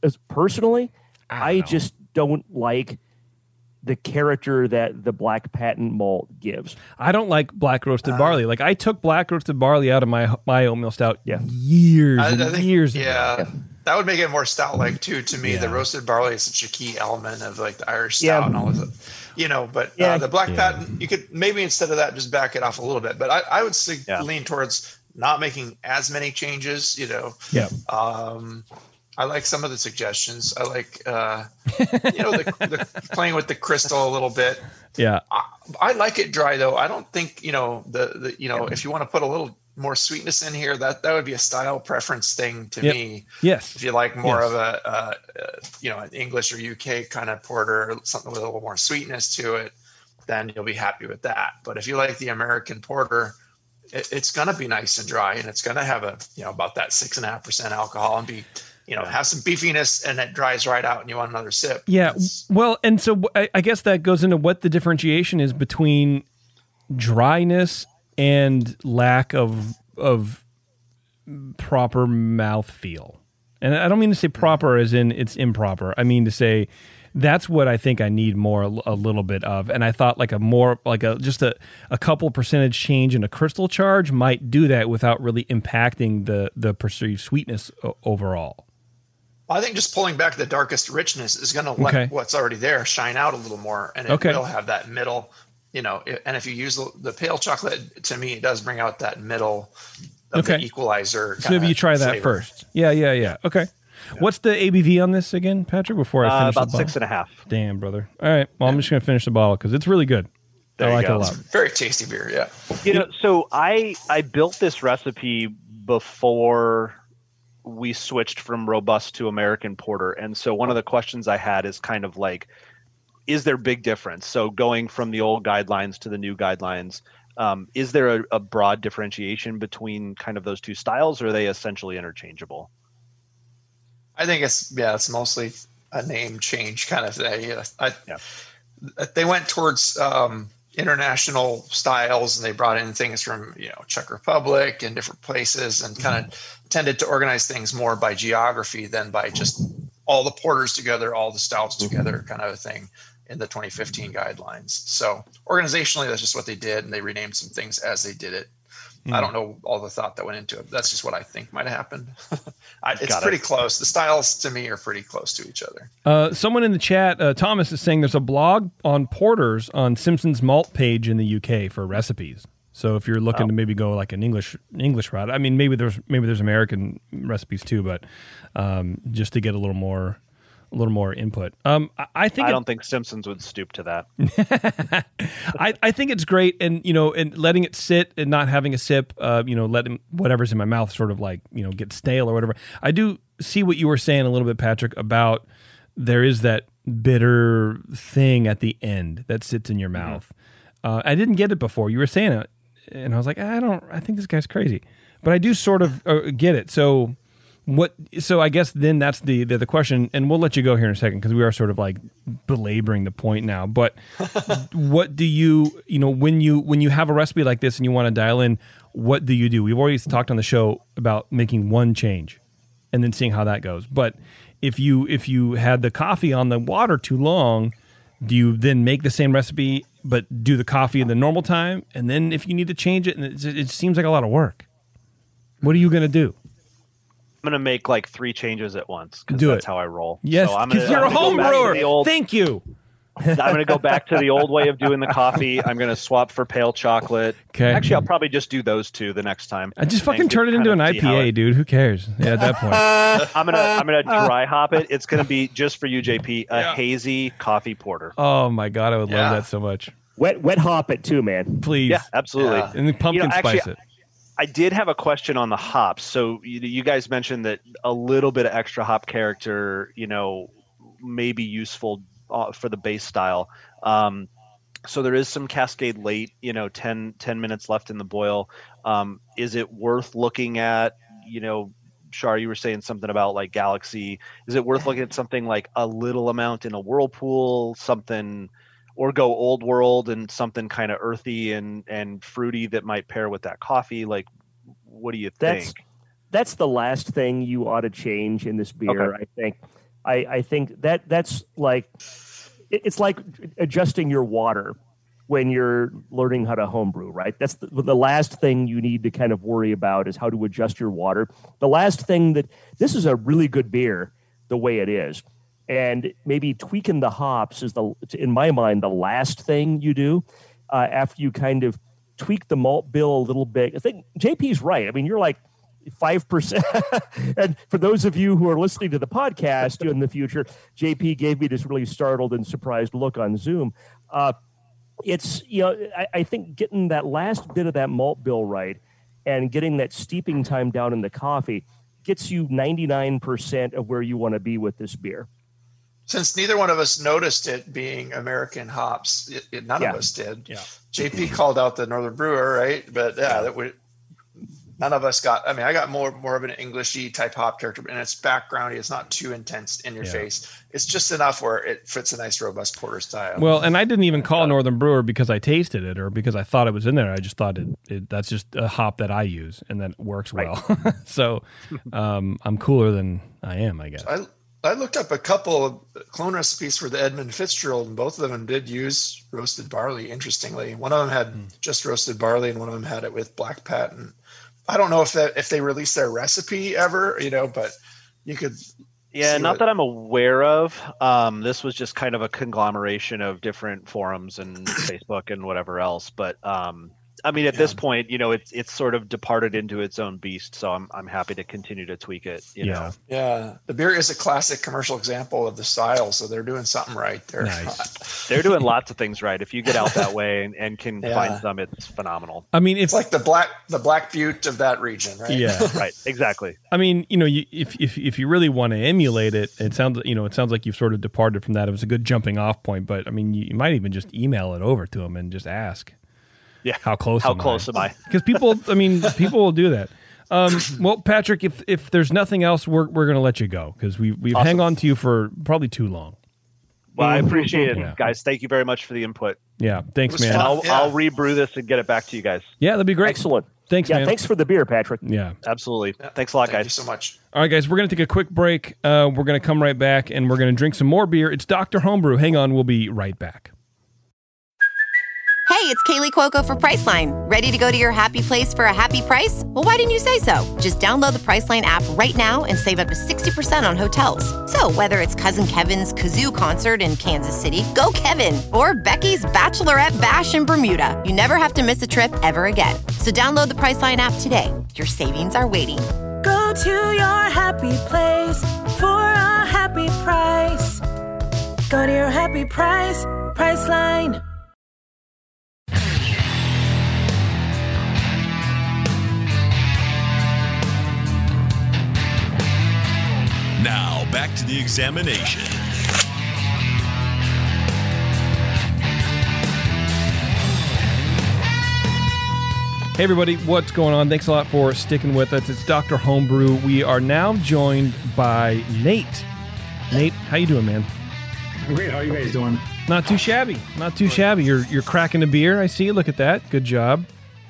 don't like the character that the Black Patent malt gives. I don't like black roasted barley. Like I took black roasted barley out of my oatmeal stout years ago. Yeah. That would make it more stout-like too. To me, the roasted barley is such a key element of like the Irish stout and all of it. But the Black Patent, you could maybe instead of that just back it off a little bit. But I would lean towards not making as many changes. I like some of the suggestions. I like, the playing with the crystal a little bit. Yeah, I like it dry though. I don't think if you want to put a little more sweetness in here, that would be a style preference thing to me. Yes, if you like more of an English or UK kind of porter, something with a little more sweetness to it, then you'll be happy with that. But if you like the American porter, it's going to be nice and dry, and it's going to have about that 6.5% alcohol and be. Have some beefiness, and it dries right out, and you want another sip. Yeah, well, and so I guess that goes into what the differentiation is between dryness and lack of proper mouthfeel. And I don't mean to say proper as in it's improper. I mean to say that's what I think I need more a little bit of. And I thought just a couple percentage change in a crystal charge might do that without really impacting the perceived sweetness overall. I think just pulling back the darkest richness is going to let what's already there shine out a little more, and it will have that middle, and if you use the pale chocolate, to me, it does bring out that middle of the equalizer. So maybe you try that flavor. first. Yeah. Okay. Yeah. What's the ABV on this again, Patrick, before I finish about the bottle? 6.5. Damn, brother. All right. Well, I'm just going to finish the bottle because it's really good. I like it a lot. It's very tasty beer, yeah. So I built this recipe before we switched from robust to American porter. And so one of the questions I had is kind of like, is there big difference? So going from the old guidelines to the new guidelines, Is there a broad differentiation between kind of those two styles, or are they essentially interchangeable? I think it's mostly a name change kind of thing. They went towards international styles, and they brought in things from Czech Republic and different places, and kind of tended to organize things more by geography than by just all the porters together, all the stouts together, kind of a thing in the 2015 guidelines. So organizationally, that's just what they did, and they renamed some things as they did it. I don't know all the thought that went into it. That's just what I think might have happened. It's pretty close. The styles to me are pretty close to each other. Someone in the chat, Thomas, is saying there's a blog on porters on Simpson's Malt page in the UK for recipes. So if you're looking to maybe go like an English route, I mean, maybe there's American recipes too, but just to get a little more input. I don't think Simpsons would stoop to that. I think it's great, and and letting it sit and not having a sip, letting whatever's in my mouth sort of like get stale or whatever. I do see what you were saying a little bit, Patrick, about there is that bitter thing at the end that sits in your mouth. I didn't get it before. You were saying it, and I was like, I think this guy's crazy, but I do sort of get it. So I guess then that's the question, and we'll let you go here in a second because we are sort of like belaboring the point now. But what do you when you have a recipe like this and you want to dial in, what do you do? We've always talked on the show about making one change and then seeing how that goes. But if you had the coffee on the water too long, do you then make the same recipe but do the coffee in the normal time? And then if you need to change it, and it seems like a lot of work, what are you going to do? I'm going to make like 3 changes at once because that's how I roll. Yes, because you're a home brewer. Thank you. I'm going to go back to the old way of doing the coffee. I'm going to swap for pale chocolate. Okay. Actually, I'll probably just do those 2 the next time. I just fucking turn it into an IPA, dude. Who cares? Yeah, at that point. I'm gonna dry hop it. It's going to be just for you, JP, a hazy coffee porter. Oh my god, I would love that so much. Wet hop it too, man. Please. Yeah, absolutely. Yeah. And then pumpkin spice it. I did have a question on the hops. So you guys mentioned that a little bit of extra hop character, may be useful for the base style. So there is some Cascade Late, 10 minutes left in the boil. Is it worth looking at, Shar, you were saying something about like Galaxy. Is it worth looking at something like a little amount in a Whirlpool, or go Old World and something kind of earthy and fruity that might pair with that coffee? Like, what do you think? That's the last thing you ought to change in this beer. Okay. I think. I think that's like, it's like adjusting your water when you're learning how to homebrew, right? That's the last thing you need to kind of worry about is how to adjust your water. The last thing this is a really good beer the way it is. And maybe tweaking the hops is in my mind, the last thing you do after you kind of tweak the malt bill a little bit. I think JP's right. I mean, you're like 5%. And for those of you who are listening to the podcast in the future, JP gave me this really startled and surprised look on Zoom. It's, I think getting that last bit of that malt bill right and getting that steeping time down in the coffee gets you 99% of where you want to be with this beer. Since neither one of us noticed it being American hops, none of us did. Yeah. JP called out the Northern Brewer, right? But none of us got. I mean, I got more of an Englishy type hop character, and it's backgroundy. It's not too intense in your face. It's just enough where it fits a nice, robust porter style. Well, and I didn't even call Northern Brewer because I tasted it or because I thought it was in there. I just thought that's just a hop that I use, and that works well. So I'm cooler than I am, I guess. I looked up a couple of clone recipes for the Edmund Fitzgerald, and both of them did use roasted barley, interestingly. One of them had just roasted barley, and one of them had it with black patent. I don't know if they released their recipe ever, but you could. Yeah, not that I'm aware of. This was just kind of a conglomeration of different forums and Facebook and whatever else. But I mean, at this point, it's sort of departed into its own beast. So I'm happy to continue to tweak it. You know. Yeah. The beer is a classic commercial example of the style. So they're doing something right there. Nice. They're doing lots of things right. If you get out that way and can find some, it's phenomenal. I mean, it's like the Black Butte of that region, right? Yeah, right. Exactly. I mean, if you really want to emulate it, it sounds like you've sort of departed from that. It was a good jumping off point, but I mean, you might even just email it over to them and just ask. Yeah. How close? How close am I? Because people will do that. Well, Patrick, if there's nothing else, we're going to let you go because we've Awesome. hung on to you for probably too long. Well, I appreciate it, Yeah. guys. Thank you very much for the input. Yeah, thanks, was man. fun. I'll rebrew this and get it back to you guys. Yeah, that'd be great. Excellent. Thanks, Yeah, man. thanks for the beer, Patrick. Yeah. Absolutely. Yeah. Thanks a lot, Thank guys. you so much. All right, guys, we're going to take a quick break. We're going to come right back, and we're going to drink some more beer. It's Dr. Homebrew. Hang on, we'll be right back. Hey, it's Kaylee Cuoco for Priceline. Ready to go to your happy place for a happy price? Well, why didn't you say so? Just download the Priceline app right now and save up to 60% on hotels. So whether it's Cousin Kevin's Kazoo Concert in Kansas City, go Kevin, or Becky's Bachelorette Bash in Bermuda, you never have to miss a trip ever again. So download the Priceline app today. Your savings are waiting. Go to your happy place for a happy price. Go to your happy price, Priceline. Now, back to the examination. Hey, everybody, what's going on? Thanks a lot for sticking with us. It's Dr. Homebrew. We are now joined by Nate. Nate, how you doing, man? I'm great. How are you guys doing? Not too shabby. Not too shabby. You're cracking a beer. I see. Look at that. Good job.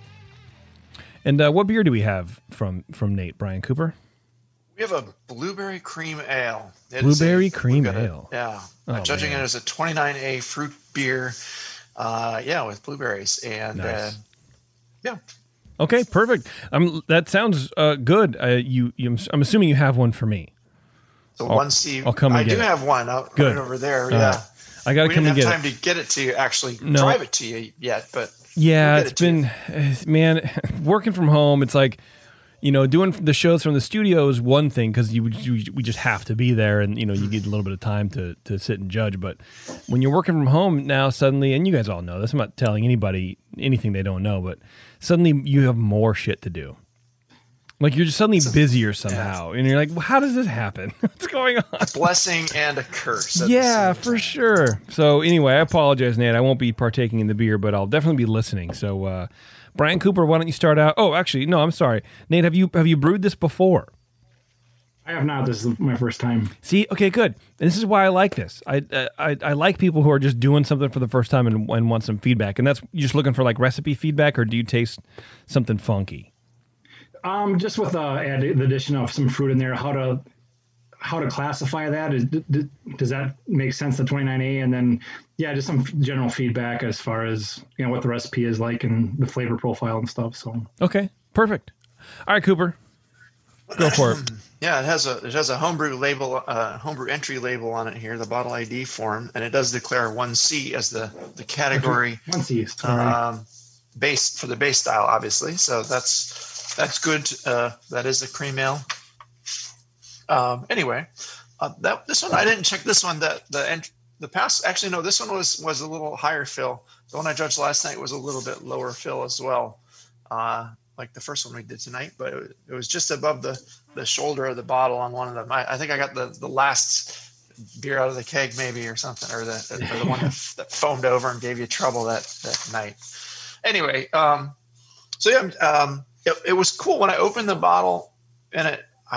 And what beer do we have from Nate, Brian Cooper? We have a blueberry cream ale. Blueberry cream ale. Yeah. Oh, Judging man. it as a 29A fruit beer. With blueberries. And Nice. yeah. Okay, perfect. That sounds good. I'm assuming you have one for me. So I'll- 1C. I'll come and I get do it. have one out Good. right over there. All Yeah. right. I got to We come didn't and have get time it. to get it to you, actually No. drive it to you yet, but Yeah, we'll get it's it to been, man, working from home. It's like, doing the shows from the studio is one thing because we just have to be there, and you get a little bit of time to sit and judge. But when you're working from home now, suddenly, and you guys all know this, I'm not telling anybody anything they don't know, but suddenly you have more shit to do. Like you're just suddenly busier somehow, and you're like, well, how does this happen? What's going on? blessing and a curse. at the Yeah, same for time. sure. So anyway, I apologize, Nate. I won't be partaking in the beer, but I'll definitely be listening. So, Brian Cooper, why don't you start out? Oh, actually, no, I'm sorry, Nate. Have you brewed this before? I have not. This is my first time. See, okay, good. And this is why I like this. I like people who are just doing something for the first time and want some feedback. And that's you're just looking for like recipe feedback, or do you taste something funky? Just with the addition of some fruit in there, how to classify that? Does that make sense? The 29A, and then just some general feedback as far as what the recipe is like and the flavor profile and stuff. So Okay, perfect. All right, Cooper, go for it. Yeah, it has a homebrew label, homebrew entry label on it here, the bottle ID form, and it does declare 1C as the category 1C. Sorry. base for the base style, obviously. So that's good. That is a cream ale. Anyway, this one I didn't check. This one the past actually no, this one was a little higher fill. The one I judged last night was a little bit lower fill as well. Like the first one we did tonight, but it was just above the shoulder of the bottle on one of them. I think I got the last beer out of the keg maybe or something, or the one that foamed over and gave you trouble that night. Anyway, it was cool when I opened the bottle, and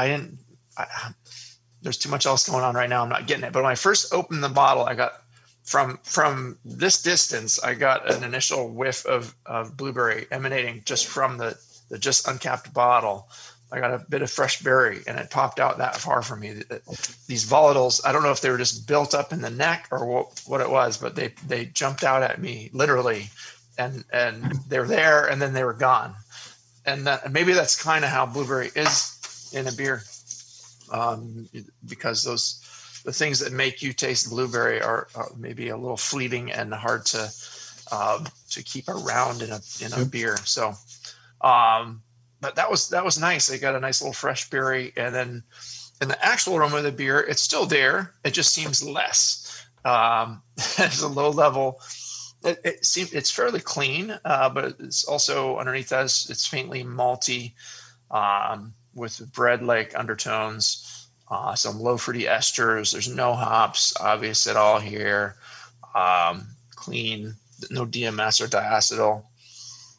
there's too much else going on right now. I'm not getting it. But when I first opened the bottle, I got from this distance, I got an initial whiff of blueberry emanating just from the just uncapped bottle. I got a bit of fresh berry, and it popped out that far from me. These volatiles, I don't know if they were just built up in the neck or what it was, but they jumped out at me literally, and they're there, and then they were gone. And maybe that's kind of how blueberry is in a beer, because the things that make you taste blueberry are maybe a little fleeting and hard to keep around in a beer. So, but that was nice. They got a nice little fresh berry, and then in the actual aroma of the beer, it's still there. It just seems less. It's a low level. It's fairly clean, but it's also underneath that it's faintly malty, with bread-like undertones, some low fruity esters. There's no hops obvious at all here. Clean, no DMS or diacetyl.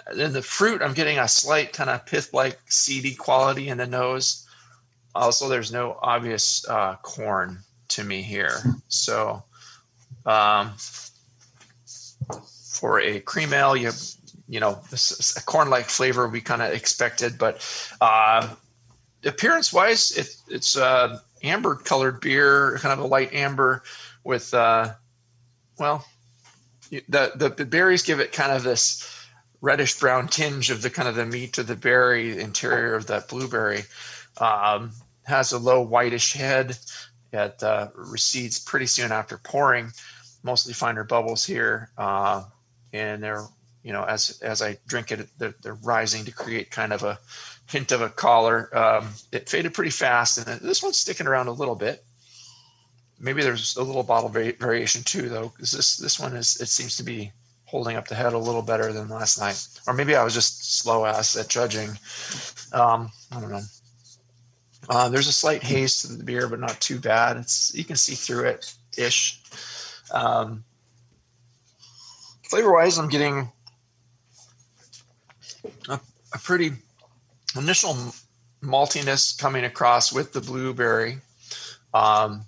in the fruit, I'm getting a slight kind of pith-like seedy quality in the nose. Also, there's no obvious corn to me here. So for a cream ale, you know, this a corn-like flavor we kind of expected, but appearance-wise, it's amber-colored beer, kind of a light amber with, the berries give it kind of this reddish-brown tinge of the kind of the meat of the berry, the interior of that blueberry. Has a low whitish head. It recedes pretty soon after pouring, mostly finer bubbles here, and they're, you know, as I drink it, they're rising to create kind of a hint of a collar. It faded pretty fast, and this one's sticking around a little bit. Maybe there's a little bottle variation too, though, because this one it seems to be holding up the head a little better than last night, or maybe I was just slow ass at judging. I don't know. There's a slight haze to the beer, but not too bad. You can see through it ish. Flavor wise, I'm getting a pretty initial maltiness coming across with the blueberry. I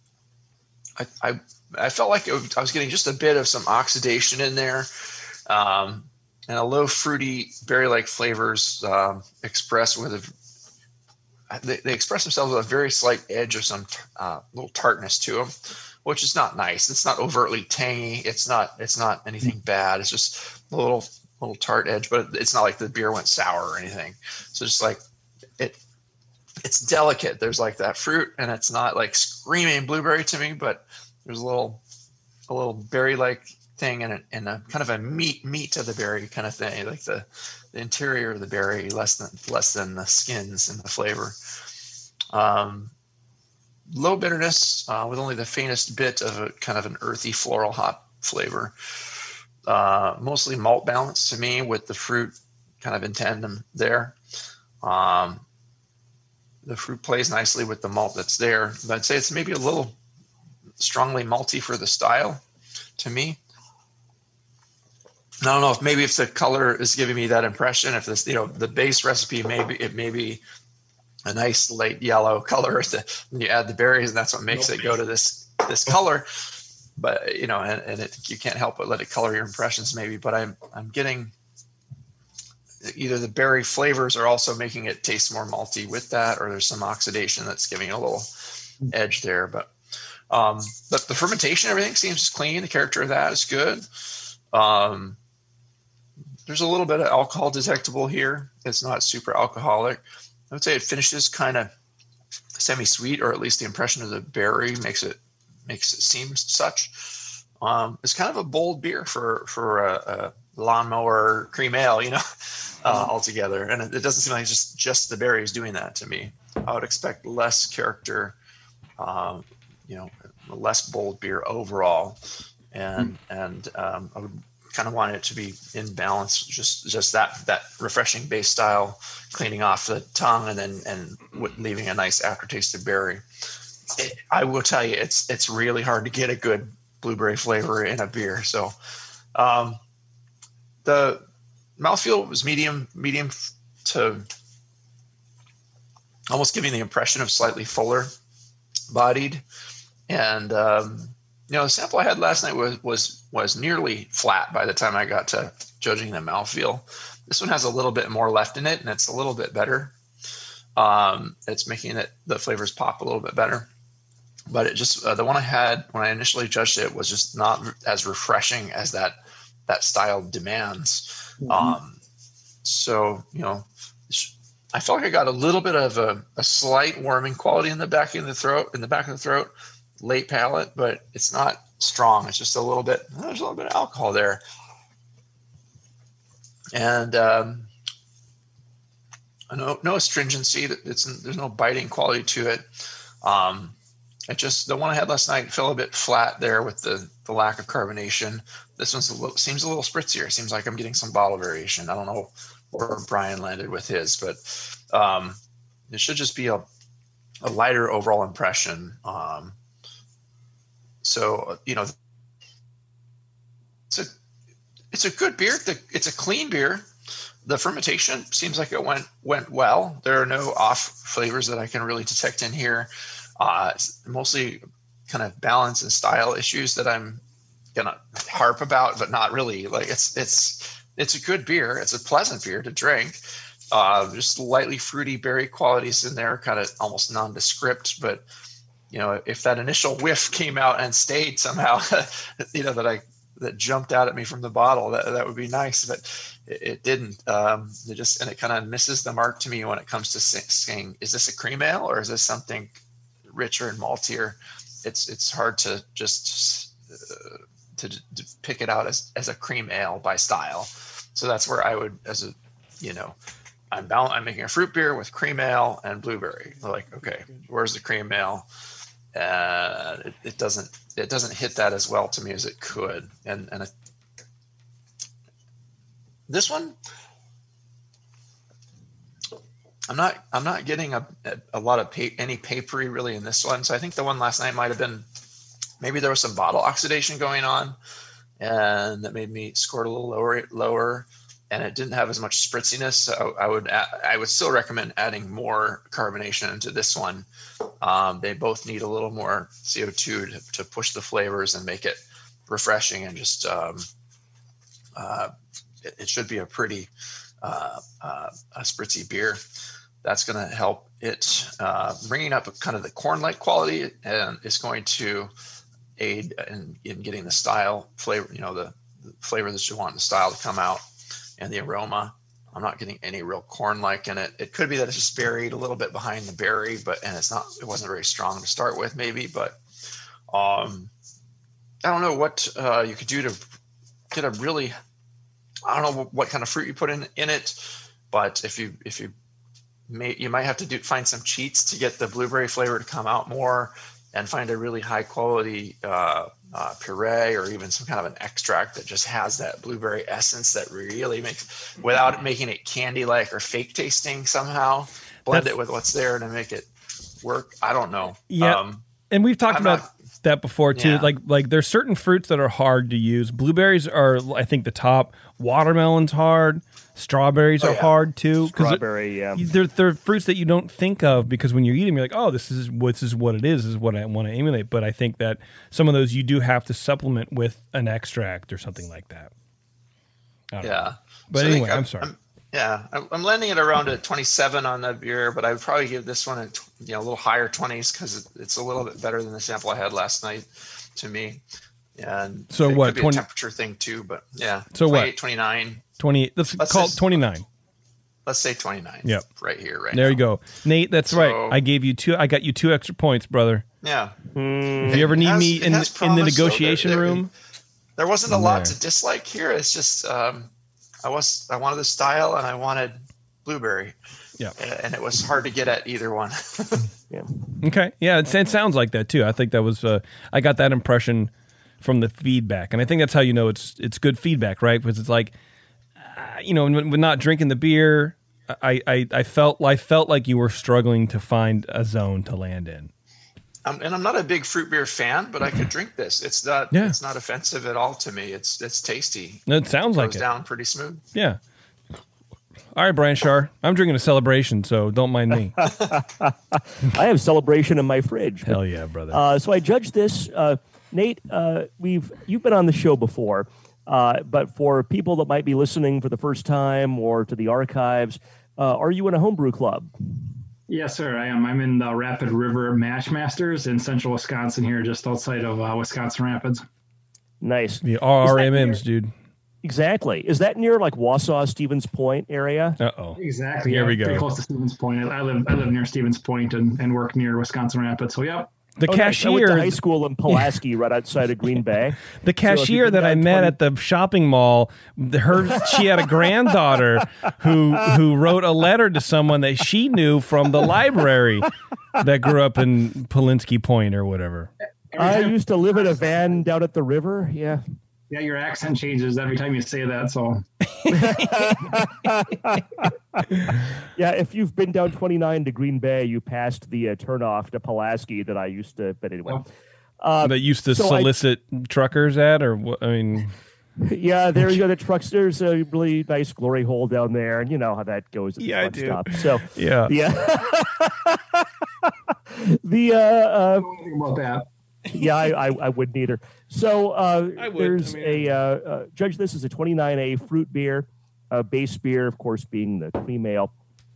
felt like I was getting just a bit of some oxidation in there, and a low fruity berry-like flavors expressed with they express themselves with a very slight edge of some little tartness to them, which is not nice. It's not overtly tangy. It's not anything bad. It's just a little tart edge, but it's not like the beer went sour or anything. So just like it's delicate. There's like that fruit, and it's not like screaming blueberry to me, but there's a little berry-like thing and a kind of a meat of the berry kind of thing, like the interior of the berry, less than the skins and the flavor. Low bitterness with only the faintest bit of a kind of an earthy floral hop flavor. Mostly malt balance to me, with the fruit kind of in tandem there. The fruit plays nicely with the malt that's there, but I'd say it's maybe a little strongly malty for the style to me. I don't know if the color is giving me that impression. If this, the base recipe, it may be a nice light yellow color when you add the berries, and that's what makes it go to this color. But you can't help but let it color your impressions, maybe. But I'm getting either the berry flavors are also making it taste more malty with that, or there's some oxidation that's giving it a little edge there. But the fermentation, everything seems clean. The character of that is good. There's a little bit of alcohol detectable here. It's not super alcoholic. I would say it finishes kind of semi-sweet, or at least the impression of the berry makes it seem such. It's kind of a bold beer for a lawnmower cream ale, altogether. And it doesn't seem like just the berries doing that to me. I would expect less character, less bold beer overall, and I would kind of want it to be in balance, just that refreshing base style, cleaning off the tongue, and leaving a nice aftertaste of berry. I will tell you, it's really hard to get a good blueberry flavor in a beer. So the mouthfeel was medium to almost giving the impression of slightly fuller bodied. And the sample I had last night was nearly flat by the time I got to judging the mouthfeel. This one has a little bit more left in it, and it's a little bit better. It's making the flavors pop a little bit better. But it just the one I had when I initially judged it was just not as refreshing as that style demands. Mm-hmm. So I felt like I got a little bit of a slight warming quality in the back of the throat, late palate, but it's not strong. It's just there's a little bit of alcohol there. And no astringency. There's no biting quality to it. The one I had last night fell a bit flat there with the lack of carbonation. This one seems a little spritzier. It seems like I'm getting some bottle variation. I don't know where Brian landed with his, but it should just be a lighter overall impression. So it's a good beer. It's a clean beer. The fermentation seems like it went well. There are no off flavors that I can really detect in here. It's mostly kind of balance and style issues that I'm gonna harp about, but not really. Like it's a good beer. It's a pleasant beer to drink. There's slightly fruity berry qualities in there, kind of almost nondescript. But if that initial whiff came out and stayed somehow, that jumped out at me from the bottle, that would be nice. But it didn't. It kind of misses the mark to me when it comes to saying, is this a cream ale or is this something richer and maltier? It's hard to just to pick it out as a cream ale by style. So that's where I would, I'm making a fruit beer with cream ale and blueberry. Like, okay, where's the cream ale? It doesn't hit that as well to me as it could. This one, I'm not getting a lot of any papery really in this one. So I think the one last night might have been, maybe there was some bottle oxidation going on, and that made me score it a little lower, and it didn't have as much spritziness. So I would still recommend adding more carbonation into this one. They both need a little more CO2 to push the flavors and make it refreshing, and just it should be a pretty a spritzy beer. That's going to help it bringing up kind of the corn-like quality, and it's going to aid in getting the style flavor, the flavor that you want in the style to come out, and the aroma. I'm not getting any real corn-like in it. It could be that it's just buried a little bit behind the berry, it wasn't very strong to start with, maybe. But I don't know what you could do to get a really, I don't know what kind of fruit you put in it, but you might have to find some cheats to get the blueberry flavor to come out more, and find a really high quality puree, or even some kind of an extract that just has that blueberry essence that really makes, without making it candy like or fake tasting somehow, blend it with what's there to make it work. I don't know. Yeah. And we've talked about that before too. Yeah. Like there's certain fruits that are hard to use. Blueberries are, I think, the top. Watermelon's hard. Strawberries are hard too. Strawberry, yeah. They're fruits that you don't think of, because when you eat them, you're like, oh, this is what it is. This is what I want to emulate. But I think that some of those you do have to supplement with an extract or something like that. I don't know. But so anyway, I'm sorry. I'm landing it around a 27 on the beer, but I would probably give this one a little higher 20s, because it's a little bit better than the sample I had last night to me. And so it what? could be 20 a temperature thing too, but yeah. So 28, what? 29. 28. Let's call it 29. Let's say 29. Yep. Right here, right there now. You go, Nate. That's right. I got you 2 extra points, brother. Yeah. If you ever need me in the negotiation room, there wasn't a lot to dislike here. It's just I wanted the style, and I wanted blueberry. Yeah. And it was hard to get at either one. Yeah. Okay. Yeah, it sounds like that too. I think that was I got that impression from the feedback, and I think that's how you know it's good feedback, right? Because it's like, when not drinking the beer, I felt like you were struggling to find a zone to land in. And I'm not a big fruit beer fan, but I could drink this. It's not offensive at all to me. It's tasty. No, it sounds like it. Goes down pretty smooth. Yeah. All right, Brian Shar. I'm drinking a Celebration, so don't mind me. I have Celebration in my fridge. Hell yeah, brother. So I judged this. Nate, you've been on the show before, but for people that might be listening for the first time or to the archives, are you in a homebrew club? Yes, sir, I am. I'm in the Rapid River Mash Masters in central Wisconsin here, just outside of Wisconsin Rapids. Nice. The RRMMs, dude. Exactly. Is that near like Wausau, Stevens Point area? Uh-oh. Exactly. Here we go. Pretty close to Stevens Point. I live near Stevens Point and work near Wisconsin Rapids. So, yep. The cashier. I went to high school in Pulaski, right outside of Green Bay. The cashier that I met at the shopping mall, she had a granddaughter who wrote a letter to someone that she knew from the library that grew up in Polinsky Point or whatever. I used to live in a van down at the river. Yeah. Yeah, your accent changes every time you say that. So, yeah, if you've been down 29 to Green Bay, you passed the turnoff to Pulaski that I used to. But anyway, that used to solicit truckers at, or what? I mean, Yeah, there you go. The trucks. There's a really nice glory hole down there, and you know how that goes. At the truck stop. So yeah. About that. Yeah, I wouldn't either. So there's Judge. This is a 29A fruit beer, base beer, of course, being the cream ale.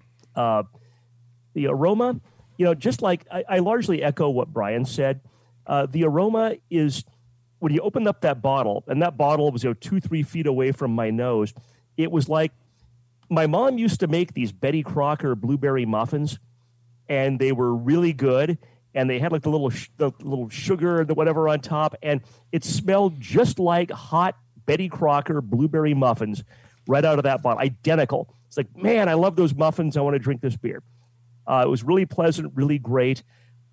The aroma, just like I largely echo what Brian said. The aroma is, when you opened up that bottle, and that bottle was 2-3 feet away from my nose, it was like my mom used to make these Betty Crocker blueberry muffins, and they were really good, and they had like the little sugar and the whatever on top, and it smelled just like hot Betty Crocker blueberry muffins right out of that bottle, identical. It's like, man, I love those muffins. I want to drink this beer. It was really pleasant, really great.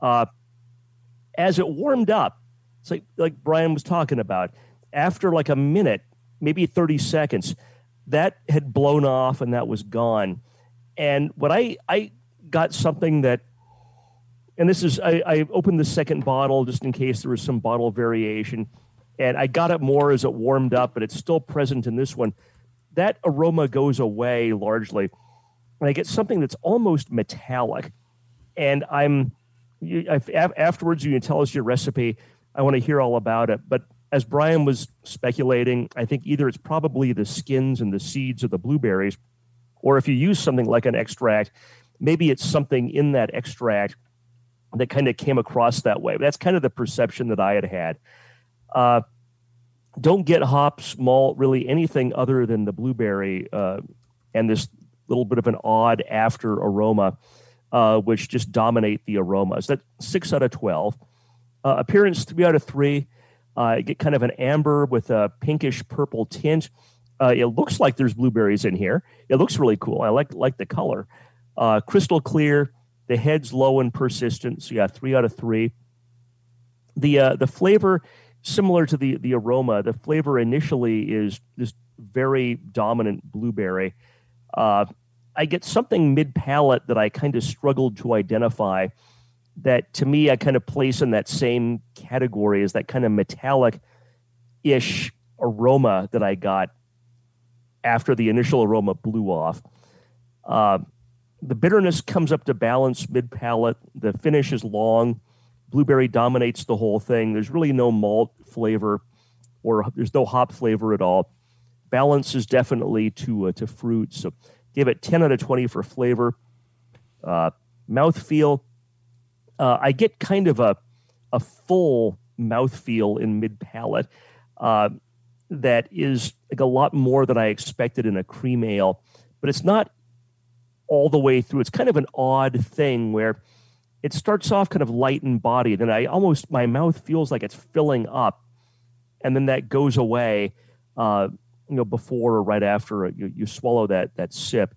As it warmed up, it's like Brian was talking about, after like a minute, maybe 30 seconds, that had blown off and that was gone. And what I got something that, and this is, I opened the second bottle just in case there was some bottle variation, and I got it more as it warmed up, but it's still present in this one. That aroma goes away largely, and I get something that's almost metallic. And afterwards, you can tell us your recipe. I want to hear all about it. But as Brian was speculating, I think either it's probably the skins and the seeds of the blueberries, or if you use something like an extract, maybe it's something in that extract that kind of came across that way. That's kind of the perception that I had. Don't get hops, malt, really anything other than the blueberry and this little bit of an odd after aroma, which just dominate the aromas. That's 6 out of 12. Appearance 3 out of 3. You get kind of an amber with a pinkish purple tint. It looks like there's blueberries in here. It looks really cool. I like the color. Crystal clear. The head's low and persistent. So 3 out of 3. The flavor, similar to the aroma, the flavor initially is this very dominant blueberry. I get something mid-palate that I kind of struggled to identify, that to me I kind of place in that same category as that kind of metallic-ish aroma that I got after the initial aroma blew off. The bitterness comes up to balance mid-palate. The finish is long. Blueberry dominates the whole thing. There's really no malt flavor, or there's no hop flavor at all. Balance is definitely to fruit. So give it 10 out of 20 for flavor. Mouthfeel, I get kind of a full mouthfeel in mid-palate that is like a lot more than I expected in a cream ale, but it's not all the way through. It's kind of an odd thing where it starts off kind of light in body, then my mouth feels like it's filling up, and then that goes away, before or right after you swallow that sip.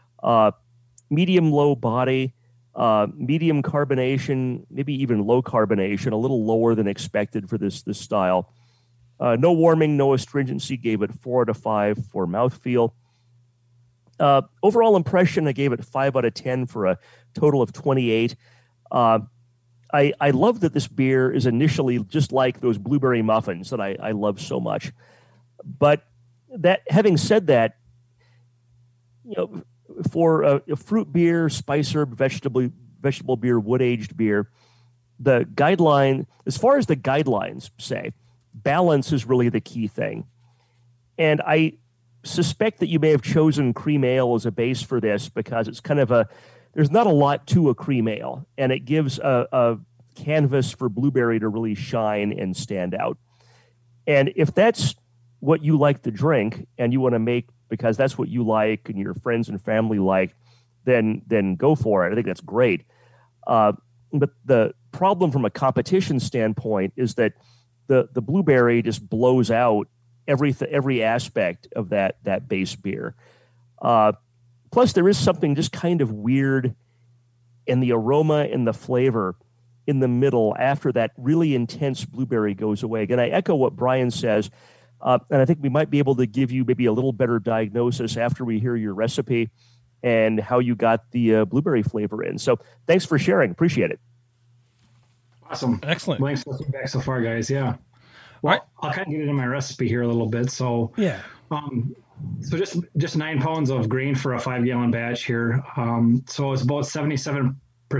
Medium low body, medium carbonation, maybe even low carbonation, a little lower than expected for this style. No warming, no astringency, gave it 4 out of 5 for mouthfeel. Overall impression, I gave it 5 out of 10 for a total of 28. I love that this beer is initially just like those blueberry muffins that I love so much. But that, having said that, for a fruit beer, spice herb, vegetable beer, wood-aged beer, the guideline, as far as the guidelines say, balance is really the key thing. And I suspect that you may have chosen cream ale as a base for this because it's kind of there's not a lot to a cream ale, and it gives a canvas for blueberry to really shine and stand out. And if that's what you like to drink and you want to make because that's what you like and your friends and family like, then go for it. I think that's great. But the problem from a competition standpoint is that the blueberry just blows out every aspect of that base beer. Plus, there is something just kind of weird in the aroma and the flavor in the middle after that really intense blueberry goes away. Again, I echo what Brian says, and I think we might be able to give you maybe a little better diagnosis after we hear your recipe and how you got the blueberry flavor in. So thanks for sharing. Appreciate it. Awesome. Excellent. Thanks for the feedback so far, guys. Yeah. Well, I'll kind of get into my recipe here a little bit. So yeah. So just 9 pounds of grain for a 5-gallon batch here. So it's about 77%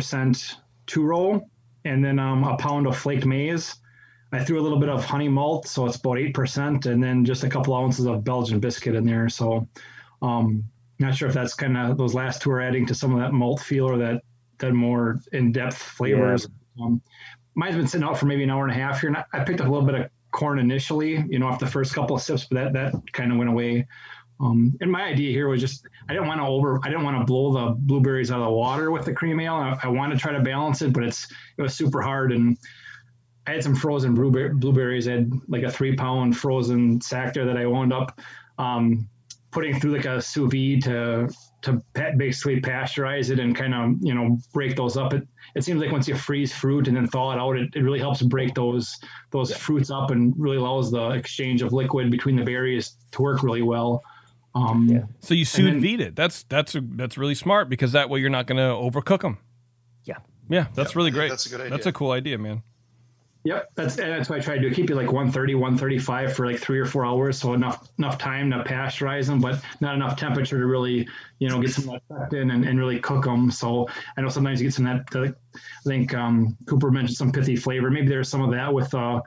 2-row, and then a pound of flaked maize. I threw a little bit of honey malt, so it's about 8%, and then just a couple ounces of Belgian biscuit in there. So not sure if that's kind of those last two are adding to some of that malt feel or that more in-depth flavors. Yeah. Mine's been sitting out for maybe an hour and a half here, and I picked up a little bit of corn initially, after the first couple of sips, but that kind of went away. And my idea here was just I didn't want to blow the blueberries out of the water with the cream ale. I wanted to try to balance it, but it was super hard. And I had some frozen blueberries. I had like a 3-pound frozen sack there that I wound up putting through like a sous vide to basically pasteurize it and kind of break those up. It seems like once you freeze fruit and then thaw it out, it really helps break those fruits up and really allows the exchange of liquid between the berries to work really well. So you sous vide it. That's really smart because that way you're not going to overcook them. Yeah, that's really great. That's a good idea. That's a cool idea, man. Yep, that's what I try to do. Keep it like 130, 135 for like 3 or 4 hours, so enough time to pasteurize them, but not enough temperature to really, get some of that in and really cook them. So I know sometimes you get some of that. I think Cooper mentioned some pithy flavor. Maybe there's some of that with the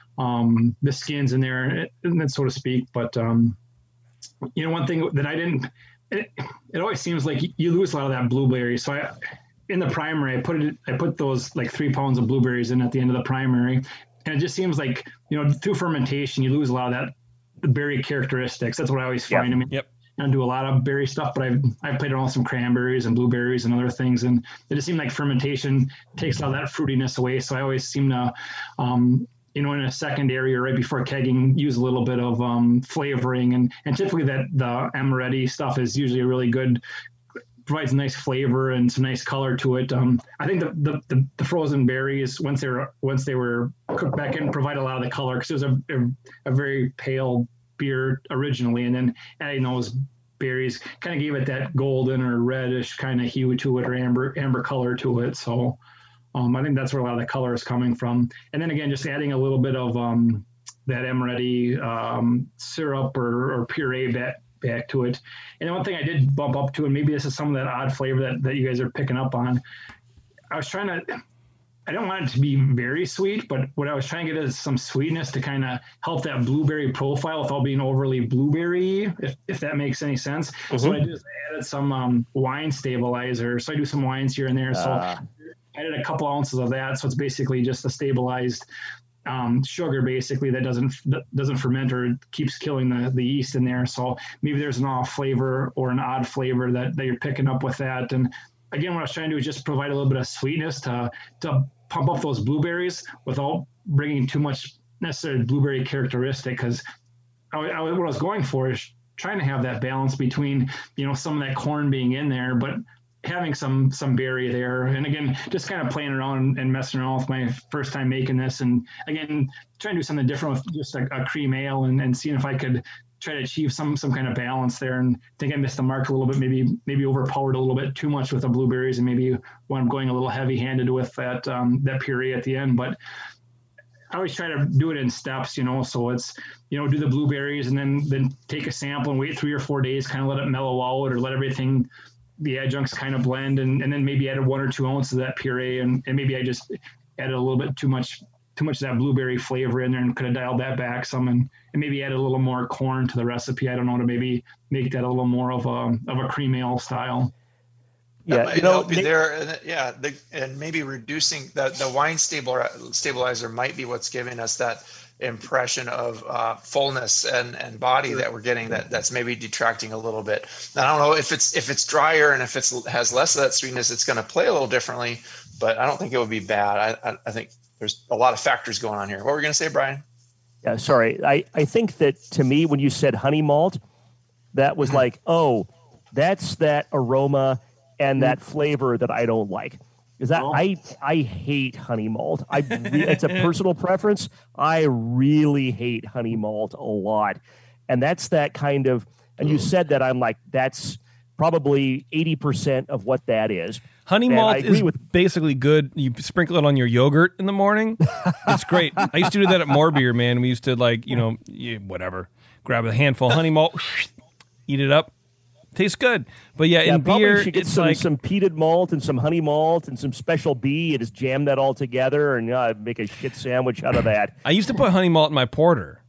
skins in there, so to speak. But one thing that I didn't. It always seems like you lose a lot of that blueberry. So in the primary, I put those like 3 pounds of blueberries in at the end of the primary. And it just seems like, through fermentation, you lose a lot of the berry characteristics. That's what I always find. I mean, I don't do a lot of berry stuff, but I've played around with some cranberries and blueberries and other things. And it just seemed like fermentation takes a lot of that fruitiness away. So I always seem to, in a secondary or right before kegging, use a little bit of flavoring. And typically the amaretti stuff is usually a really good, provides a nice flavor and some nice color to it. I think the frozen berries, once they were cooked back in, provide a lot of the color because it was a very pale beer originally, and then adding those berries kind of gave it that golden or reddish kind of hue to it, or amber color to it. So I think that's where a lot of the color is coming from. And then again, just adding a little bit of that amaretti syrup or puree back to it. And the one thing I did bump up to, and maybe this is some of that odd flavor that you guys are picking up on, I don't want it to be very sweet, but what I was trying to get is some sweetness to kind of help that blueberry profile without being overly blueberry, if that makes any sense. Mm-hmm. So what I did is I added some wine stabilizer. So I do some wines here and there. So I added a couple ounces of that. So it's basically just a stabilized sugar basically that doesn't ferment or keeps killing the yeast in there. So maybe there's an off flavor or an odd flavor that you're picking up with that. And again, what I was trying to do is just provide a little bit of sweetness to pump up those blueberries without bringing too much necessarily blueberry characteristic. Because what I was going for is trying to have that balance between some of that corn being in there, but having some berry there. And again, just kind of playing around and messing around with my first time making this. And again, trying to do something different with just a cream ale and seeing if I could try to achieve some kind of balance there. And I think I missed the mark a little bit, maybe overpowered a little bit too much with the blueberries, and maybe when I'm going a little heavy handed with that puree at the end. But I always try to do it in steps, so it's, do the blueberries and then take a sample and wait 3 or 4 days, kind of let it mellow out or let everything, the adjuncts kind of blend, and then maybe add 1 or 2 ounces of that puree, and maybe I just added a little bit too much of that blueberry flavor in there and could have dialed that back some, and maybe add a little more corn to the recipe. I don't know, to maybe make that a little more of a cream ale style. Yeah, might help you there, and maybe reducing the wine stabilizer might be what's giving us that impression of fullness and body that we're getting that's maybe detracting a little bit. I don't know if it's drier and if it has less of that sweetness, it's going to play a little differently, but I don't think it would be bad. I think there's a lot of factors going on here. What were you going to say, Brian? Yeah, sorry. I think that to me, when you said honey malt, that was like, oh, that's that aroma and that flavor that I don't like. Because I hate honey malt. It's a personal preference. I really hate honey malt a lot. And that's that kind of, and you said that, I'm like, that's probably 80% of what that is. Honey And I malt agree is with- basically good. You sprinkle it on your yogurt in the morning. It's great. I used to do that at More Beer, man. We used to whatever, grab a handful of honey malt, eat it up. Tastes good. But yeah, in probably beer, should get it's some, like some peated malt and some honey malt and some special bee and just jam that all together and make a shit sandwich out of that. I used to put honey malt in my porter.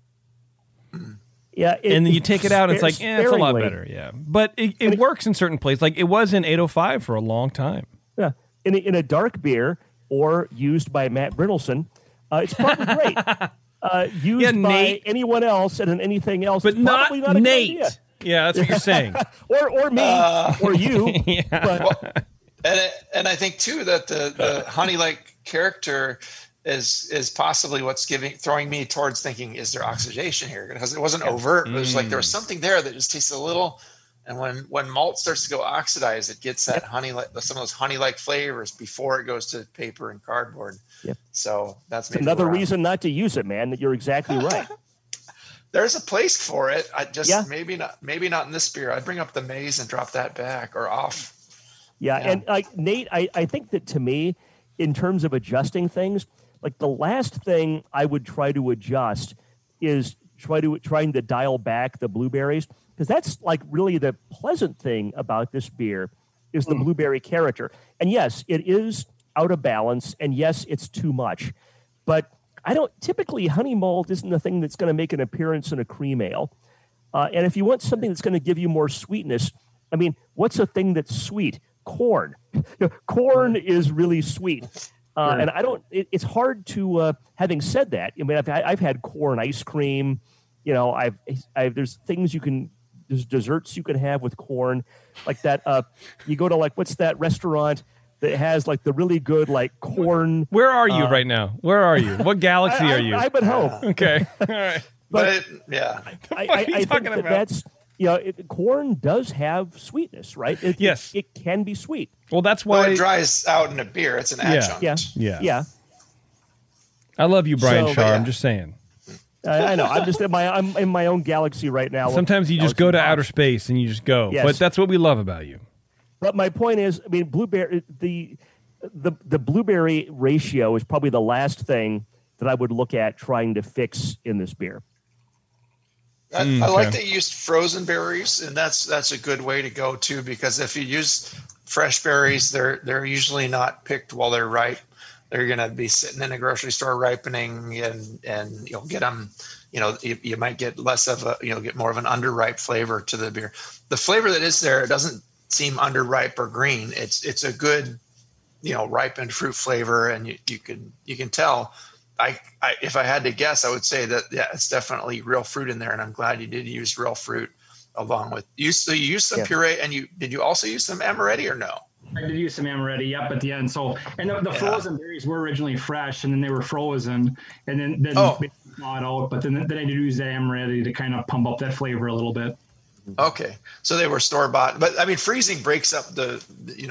Yeah, And then you take it out, and it's like, it's a lot sparingly. better. Yeah. But it works in certain places. Like it was in 805 for a long time. Yeah, in a dark beer or used by Matt Brynelson, it's probably great. Used Yeah, by Nate. anyone else and in anything else, But it's probably not a good Nate. idea. Yeah, that's what you're saying. Or me or you. Yeah. But, And I think too that the honey-like character is possibly what's throwing me towards thinking, is there oxidation here? Because it wasn't overt. It was like there was something there that just tastes a little. And when malt starts to go oxidized, it gets that some of those honey-like flavors before it goes to paper and cardboard. Yep. So that's it's maybe another where I'm- reason not to use it, man. That you're exactly right. There's a place for it. I just Yeah. maybe not in this beer. I'd bring up the maize and drop that back or off. Yeah, Yeah. and like Nate, I think that to me, in terms of adjusting things, like the last thing I would try to adjust is trying to dial back the blueberries, because that's like really the pleasant thing about this beer is the blueberry character. And yes, it is out of balance, and yes, it's too much, but I don't typically honey malt isn't the thing that's going to make an appearance in a cream ale. And if you want something that's going to give you more sweetness, I mean, what's a thing that's sweet? Corn. Corn is really sweet. And I don't, it's hard to, having said that, I mean, I've had corn ice cream, there's things there's desserts you can have with corn like that. You go to what's that restaurant that has like the really good, like corn. Where are you right now? Where are you? What galaxy are you? I'm at home. Okay. All right. But yeah, I are you think talking that about? that's, corn does have sweetness, right? Yes. It can be sweet. Well, that's well, why. it dries out in a beer. It's an adjunct. Yeah. I love you, Brian So- Shaw. Yeah. I'm just saying. I know. I'm in my own galaxy right now. Sometimes you just go to outer space and you just go. Yes. But that's what we love about you. But my point is, I mean, blueberry the blueberry ratio is probably the last thing that I would look at trying to fix in this beer. I like that you used frozen berries, and that's a good way to go too. Because if you use fresh berries, they're usually not picked while they're ripe. They're going to be sitting in a grocery store ripening, and you'll get them. You might get less of get more of an underripe flavor to the beer. The flavor that is there, it doesn't seem underripe or green. It's a good, ripened fruit flavor, and you can tell. If I had to guess, I would say that it's definitely real fruit in there, and I'm glad you did use real fruit along with you. So you used some puree, and did you also use some amaretti or no? I did use some amaretti, at the end. So, and the frozen berries were originally fresh, and then they were frozen, and then they thawed out. But then I did use that amaretti to kind of pump up that flavor a little bit. Okay, so they were store bought, but I mean, freezing breaks up the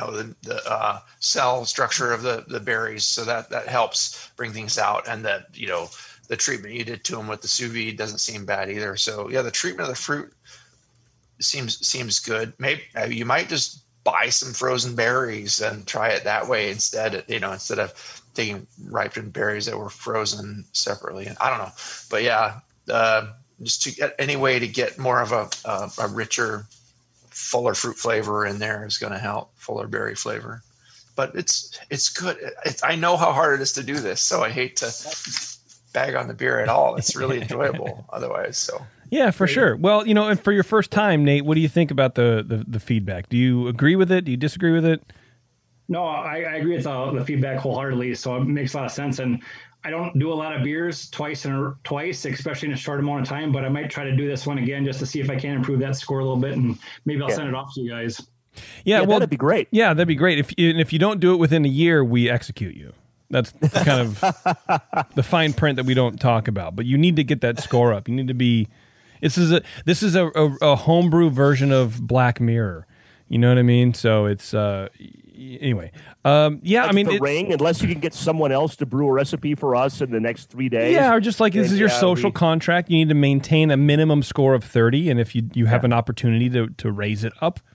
cell structure of the berries, so that helps bring things out, and that the treatment you did to them with the sous vide doesn't seem bad either. So yeah, the treatment of the fruit seems good. Maybe you might just buy some frozen berries and try it that way instead of taking ripened berries that were frozen separately. I don't know, but yeah. Just to get any way to get more of a richer, fuller fruit flavor in there is going to help, fuller berry flavor. But it's good. I know how hard it is to do this, so I hate to bag on the beer at all. It's really enjoyable otherwise. So yeah, for sure. Well, and for your first time, Nate, what do you think about the feedback? Do you agree with it? Do you disagree with it? No, I agree with the feedback wholeheartedly. So it makes a lot of sense. And I don't do a lot of beers twice, especially in a short amount of time, but I might try to do this one again just to see if I can improve that score a little bit, and maybe I'll send it off to you guys. Yeah, well, that'd be great. Yeah, that'd be great. If you don't do it within a year, we execute you. That's kind of the fine print that we don't talk about. But you need to get that score up. You need to be. This is a homebrew version of Black Mirror. You know what I mean? So it's anyway. The Ring, unless you can get someone else to brew a recipe for us in the next 3 days. Yeah, or just like this is your social contract. You need to maintain a minimum score of 30, and if you have an opportunity to raise it up,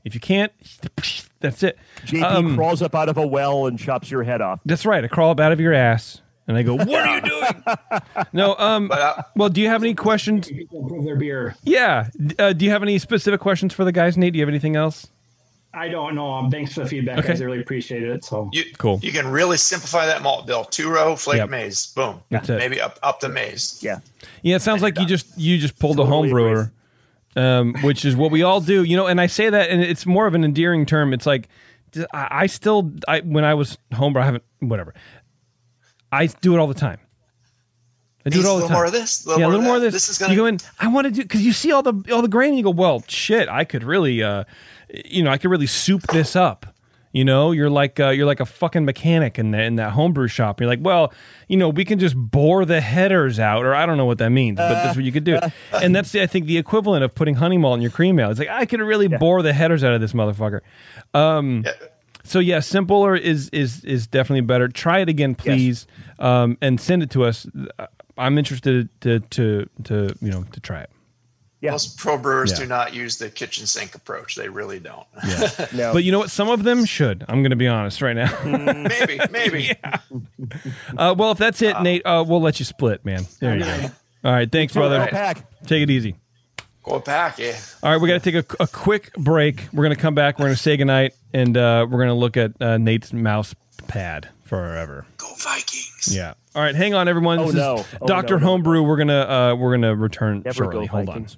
If you can't, that's it. JP crawls up out of a well and chops your head off. That's right. I crawl up out of your ass. And I go, what are you doing? No, well, do you have any questions? People improve their beer. Yeah. Do you have any specific questions for the guys, Nate? Do you have anything else? I don't know. Thanks for the feedback, guys. I really appreciate it. So cool. You can really simplify that malt bill. 2-row flake maize. Boom. That's it. Maybe up the maize. Yeah. Yeah, it sounds like you just pulled a home brewer, which is what we all do. You know, and I say that, and it's more of an endearing term. It's like I when I was homebrew, I haven't, whatever. I do it all the time. I do it all the time. A little more of this. A little more of this. This is gonna. You go in. I want to do, because you see all the grain. And you go, well, shit. I could really, I could really soup this up. You know, you're like a fucking mechanic in that homebrew shop. You're like, well, we can just bore the headers out, or I don't know what that means, but that's what you could do. And that's I think the equivalent of putting honey malt in your cream ale. It's like I could really bore the headers out of this motherfucker. So yeah, simpler is definitely better. Try it again, please, and send it to us. I'm interested to try it. Yeah. Most pro brewers do not use the kitchen sink approach. They really don't. Yeah. No. But you know what? Some of them should. I'm going to be honest right now. Maybe. Well, if that's it, Nate, we'll let you split, man. There you go. All right, thanks, brother. Take it easy. Go back, yeah. All right, we got to take a quick break. We're going to come back. We're going to say goodnight, and we're going to look at Nate's mouse pad forever. Go Vikings. Yeah. All right, hang on, everyone. This is Dr. Homebrew. We're gonna return shortly. Hold on.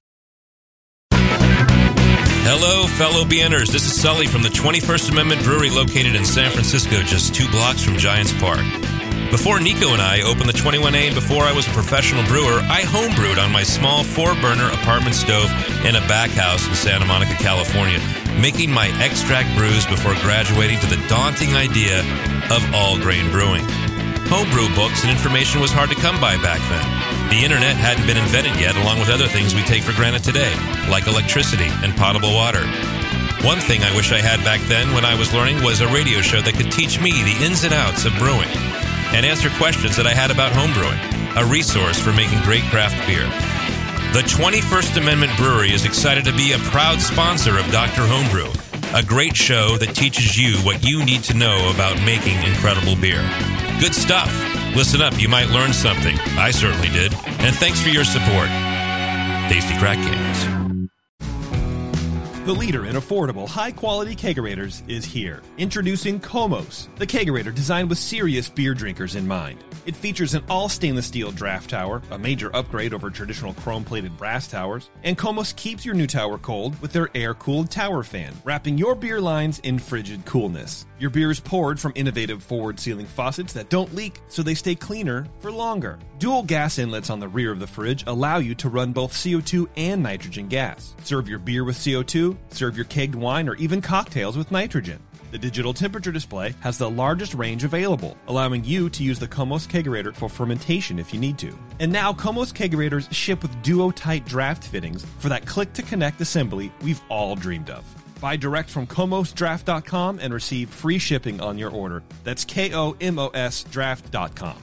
Hello, fellow BNers. This is Sully from the 21st Amendment Brewery located in San Francisco, just 2 blocks from Giants Park. Before Nico and I opened the 21A and before I was a professional brewer, I homebrewed on my small 4-burner apartment stove in a back house in Santa Monica, California, making my extract brews before graduating to the daunting idea of all-grain brewing. Homebrew books and information was hard to come by back then. The internet hadn't been invented yet, along with other things we take for granted today, like electricity and potable water. One thing I wish I had back then when I was learning was a radio show that could teach me the ins and outs of brewing and answer questions that I had about homebrewing, a resource for making great craft beer. The 21st Amendment Brewery is excited to be a proud sponsor of Dr. Homebrew, a great show that teaches you what you need to know about making incredible beer. Good stuff. Listen up, you might learn something. I certainly did. And thanks for your support. Tasty Crack Games. The leader in affordable, high-quality kegerators is here. Introducing Komos, the kegerator designed with serious beer drinkers in mind. It features an all-stainless steel draft tower, a major upgrade over traditional chrome-plated brass towers, and Komos keeps your new tower cold with their air-cooled tower fan, wrapping your beer lines in frigid coolness. Your beer is poured from innovative forward-sealing faucets that don't leak, so they stay cleaner for longer. Dual gas inlets on the rear of the fridge allow you to run both CO2 and nitrogen gas. Serve your beer with CO2, serve your kegged wine, or even cocktails with nitrogen. The digital temperature display has the largest range available, allowing you to use the Komos Kegerator for fermentation if you need to. And now Komos Kegerators ship with Duo-Tight draft fittings for that click-to-connect assembly we've all dreamed of. Buy direct from KomosDraft.com and receive free shipping on your order. That's KOMOS Draft.com.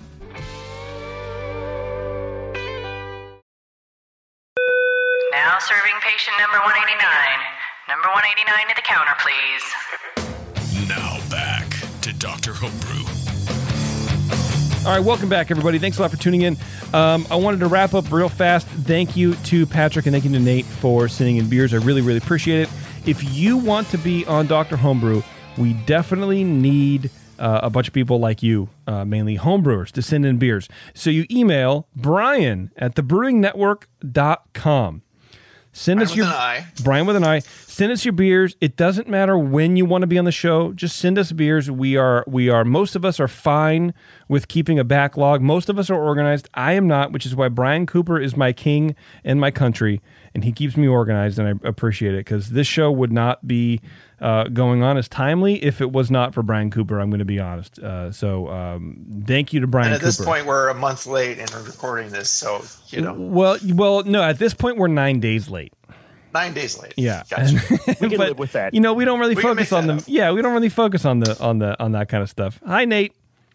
Now serving patient number 189. Number 189 to the counter, please. Now back to Dr. Homebrew. All right, welcome back, everybody. Thanks a lot for tuning in. I wanted to wrap up real fast. Thank you to Patrick and thank you to Nate for sending in beers. I really, really appreciate it. If you want to be on Dr. Homebrew, we definitely need a bunch of people like you, mainly homebrewers, to send in beers. So you email Brian at thebrewingnetwork.com. Send us your Brian with an I. Send us your beers. It doesn't matter when you want to be on the show. Just send us beers. We are. Most of us are fine with keeping a backlog. Most of us are organized. I am not, which is why Brian Cooper is my king and my country, and he keeps me organized, and I appreciate it because this show would not be going on as timely if it was not for Brian Cooper. I'm going to be honest. So thank you to Brian. And at Cooper. this point, we're a month late in recording this, so you know. Well, no. At this point, we're 9 days late. 9 days late. Yeah, gotcha. We can live with that. You know, we don't really focus on them. Yeah, we don't really focus on that kind of stuff. Hi, Nate.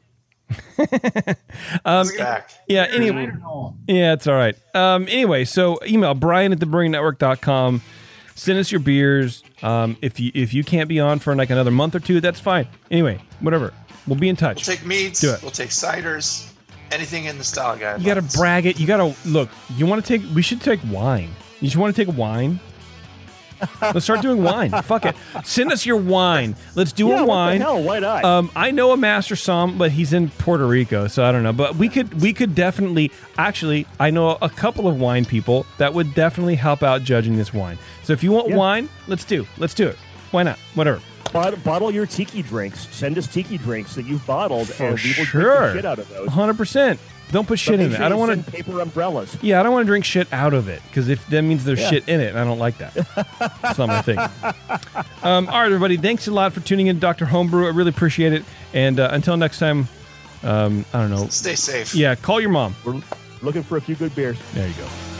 Back. Yeah. Anyway, yeah, it's all right. Anyway, so email Brian at thebrewingnetwork.com. Send us your beers. If you can't be on for like another month or two, that's fine. Anyway, whatever. We'll be in touch. We'll take meads. Do it. We'll take ciders. Anything in the style guide. You got to brag it. You got to look. You want to take? We should take wine. You just want to take wine. Let's start doing wine. Fuck it. Send us your wine. Let's do a wine. What the hell? Why not? I know a master som, but he's in Puerto Rico, so I don't know. But we could definitely. Actually, I know a couple of wine people that would definitely help out judging this wine. So if you want wine, let's do it. Why not? Whatever. Bottle your tiki drinks. Send us tiki drinks that you've bottled, and we will drink the shit out of those. 100%. Don't put shit in it. I don't want to paper umbrellas. Yeah, I don't want to drink shit out of it because if that means there's shit in it, and I don't like that. That's not my thing. All right, everybody. Thanks a lot for tuning in to Dr. Homebrew. I really appreciate it. And until next time, I don't know. Stay safe. Yeah, call your mom. We're looking for a few good beers. There you go.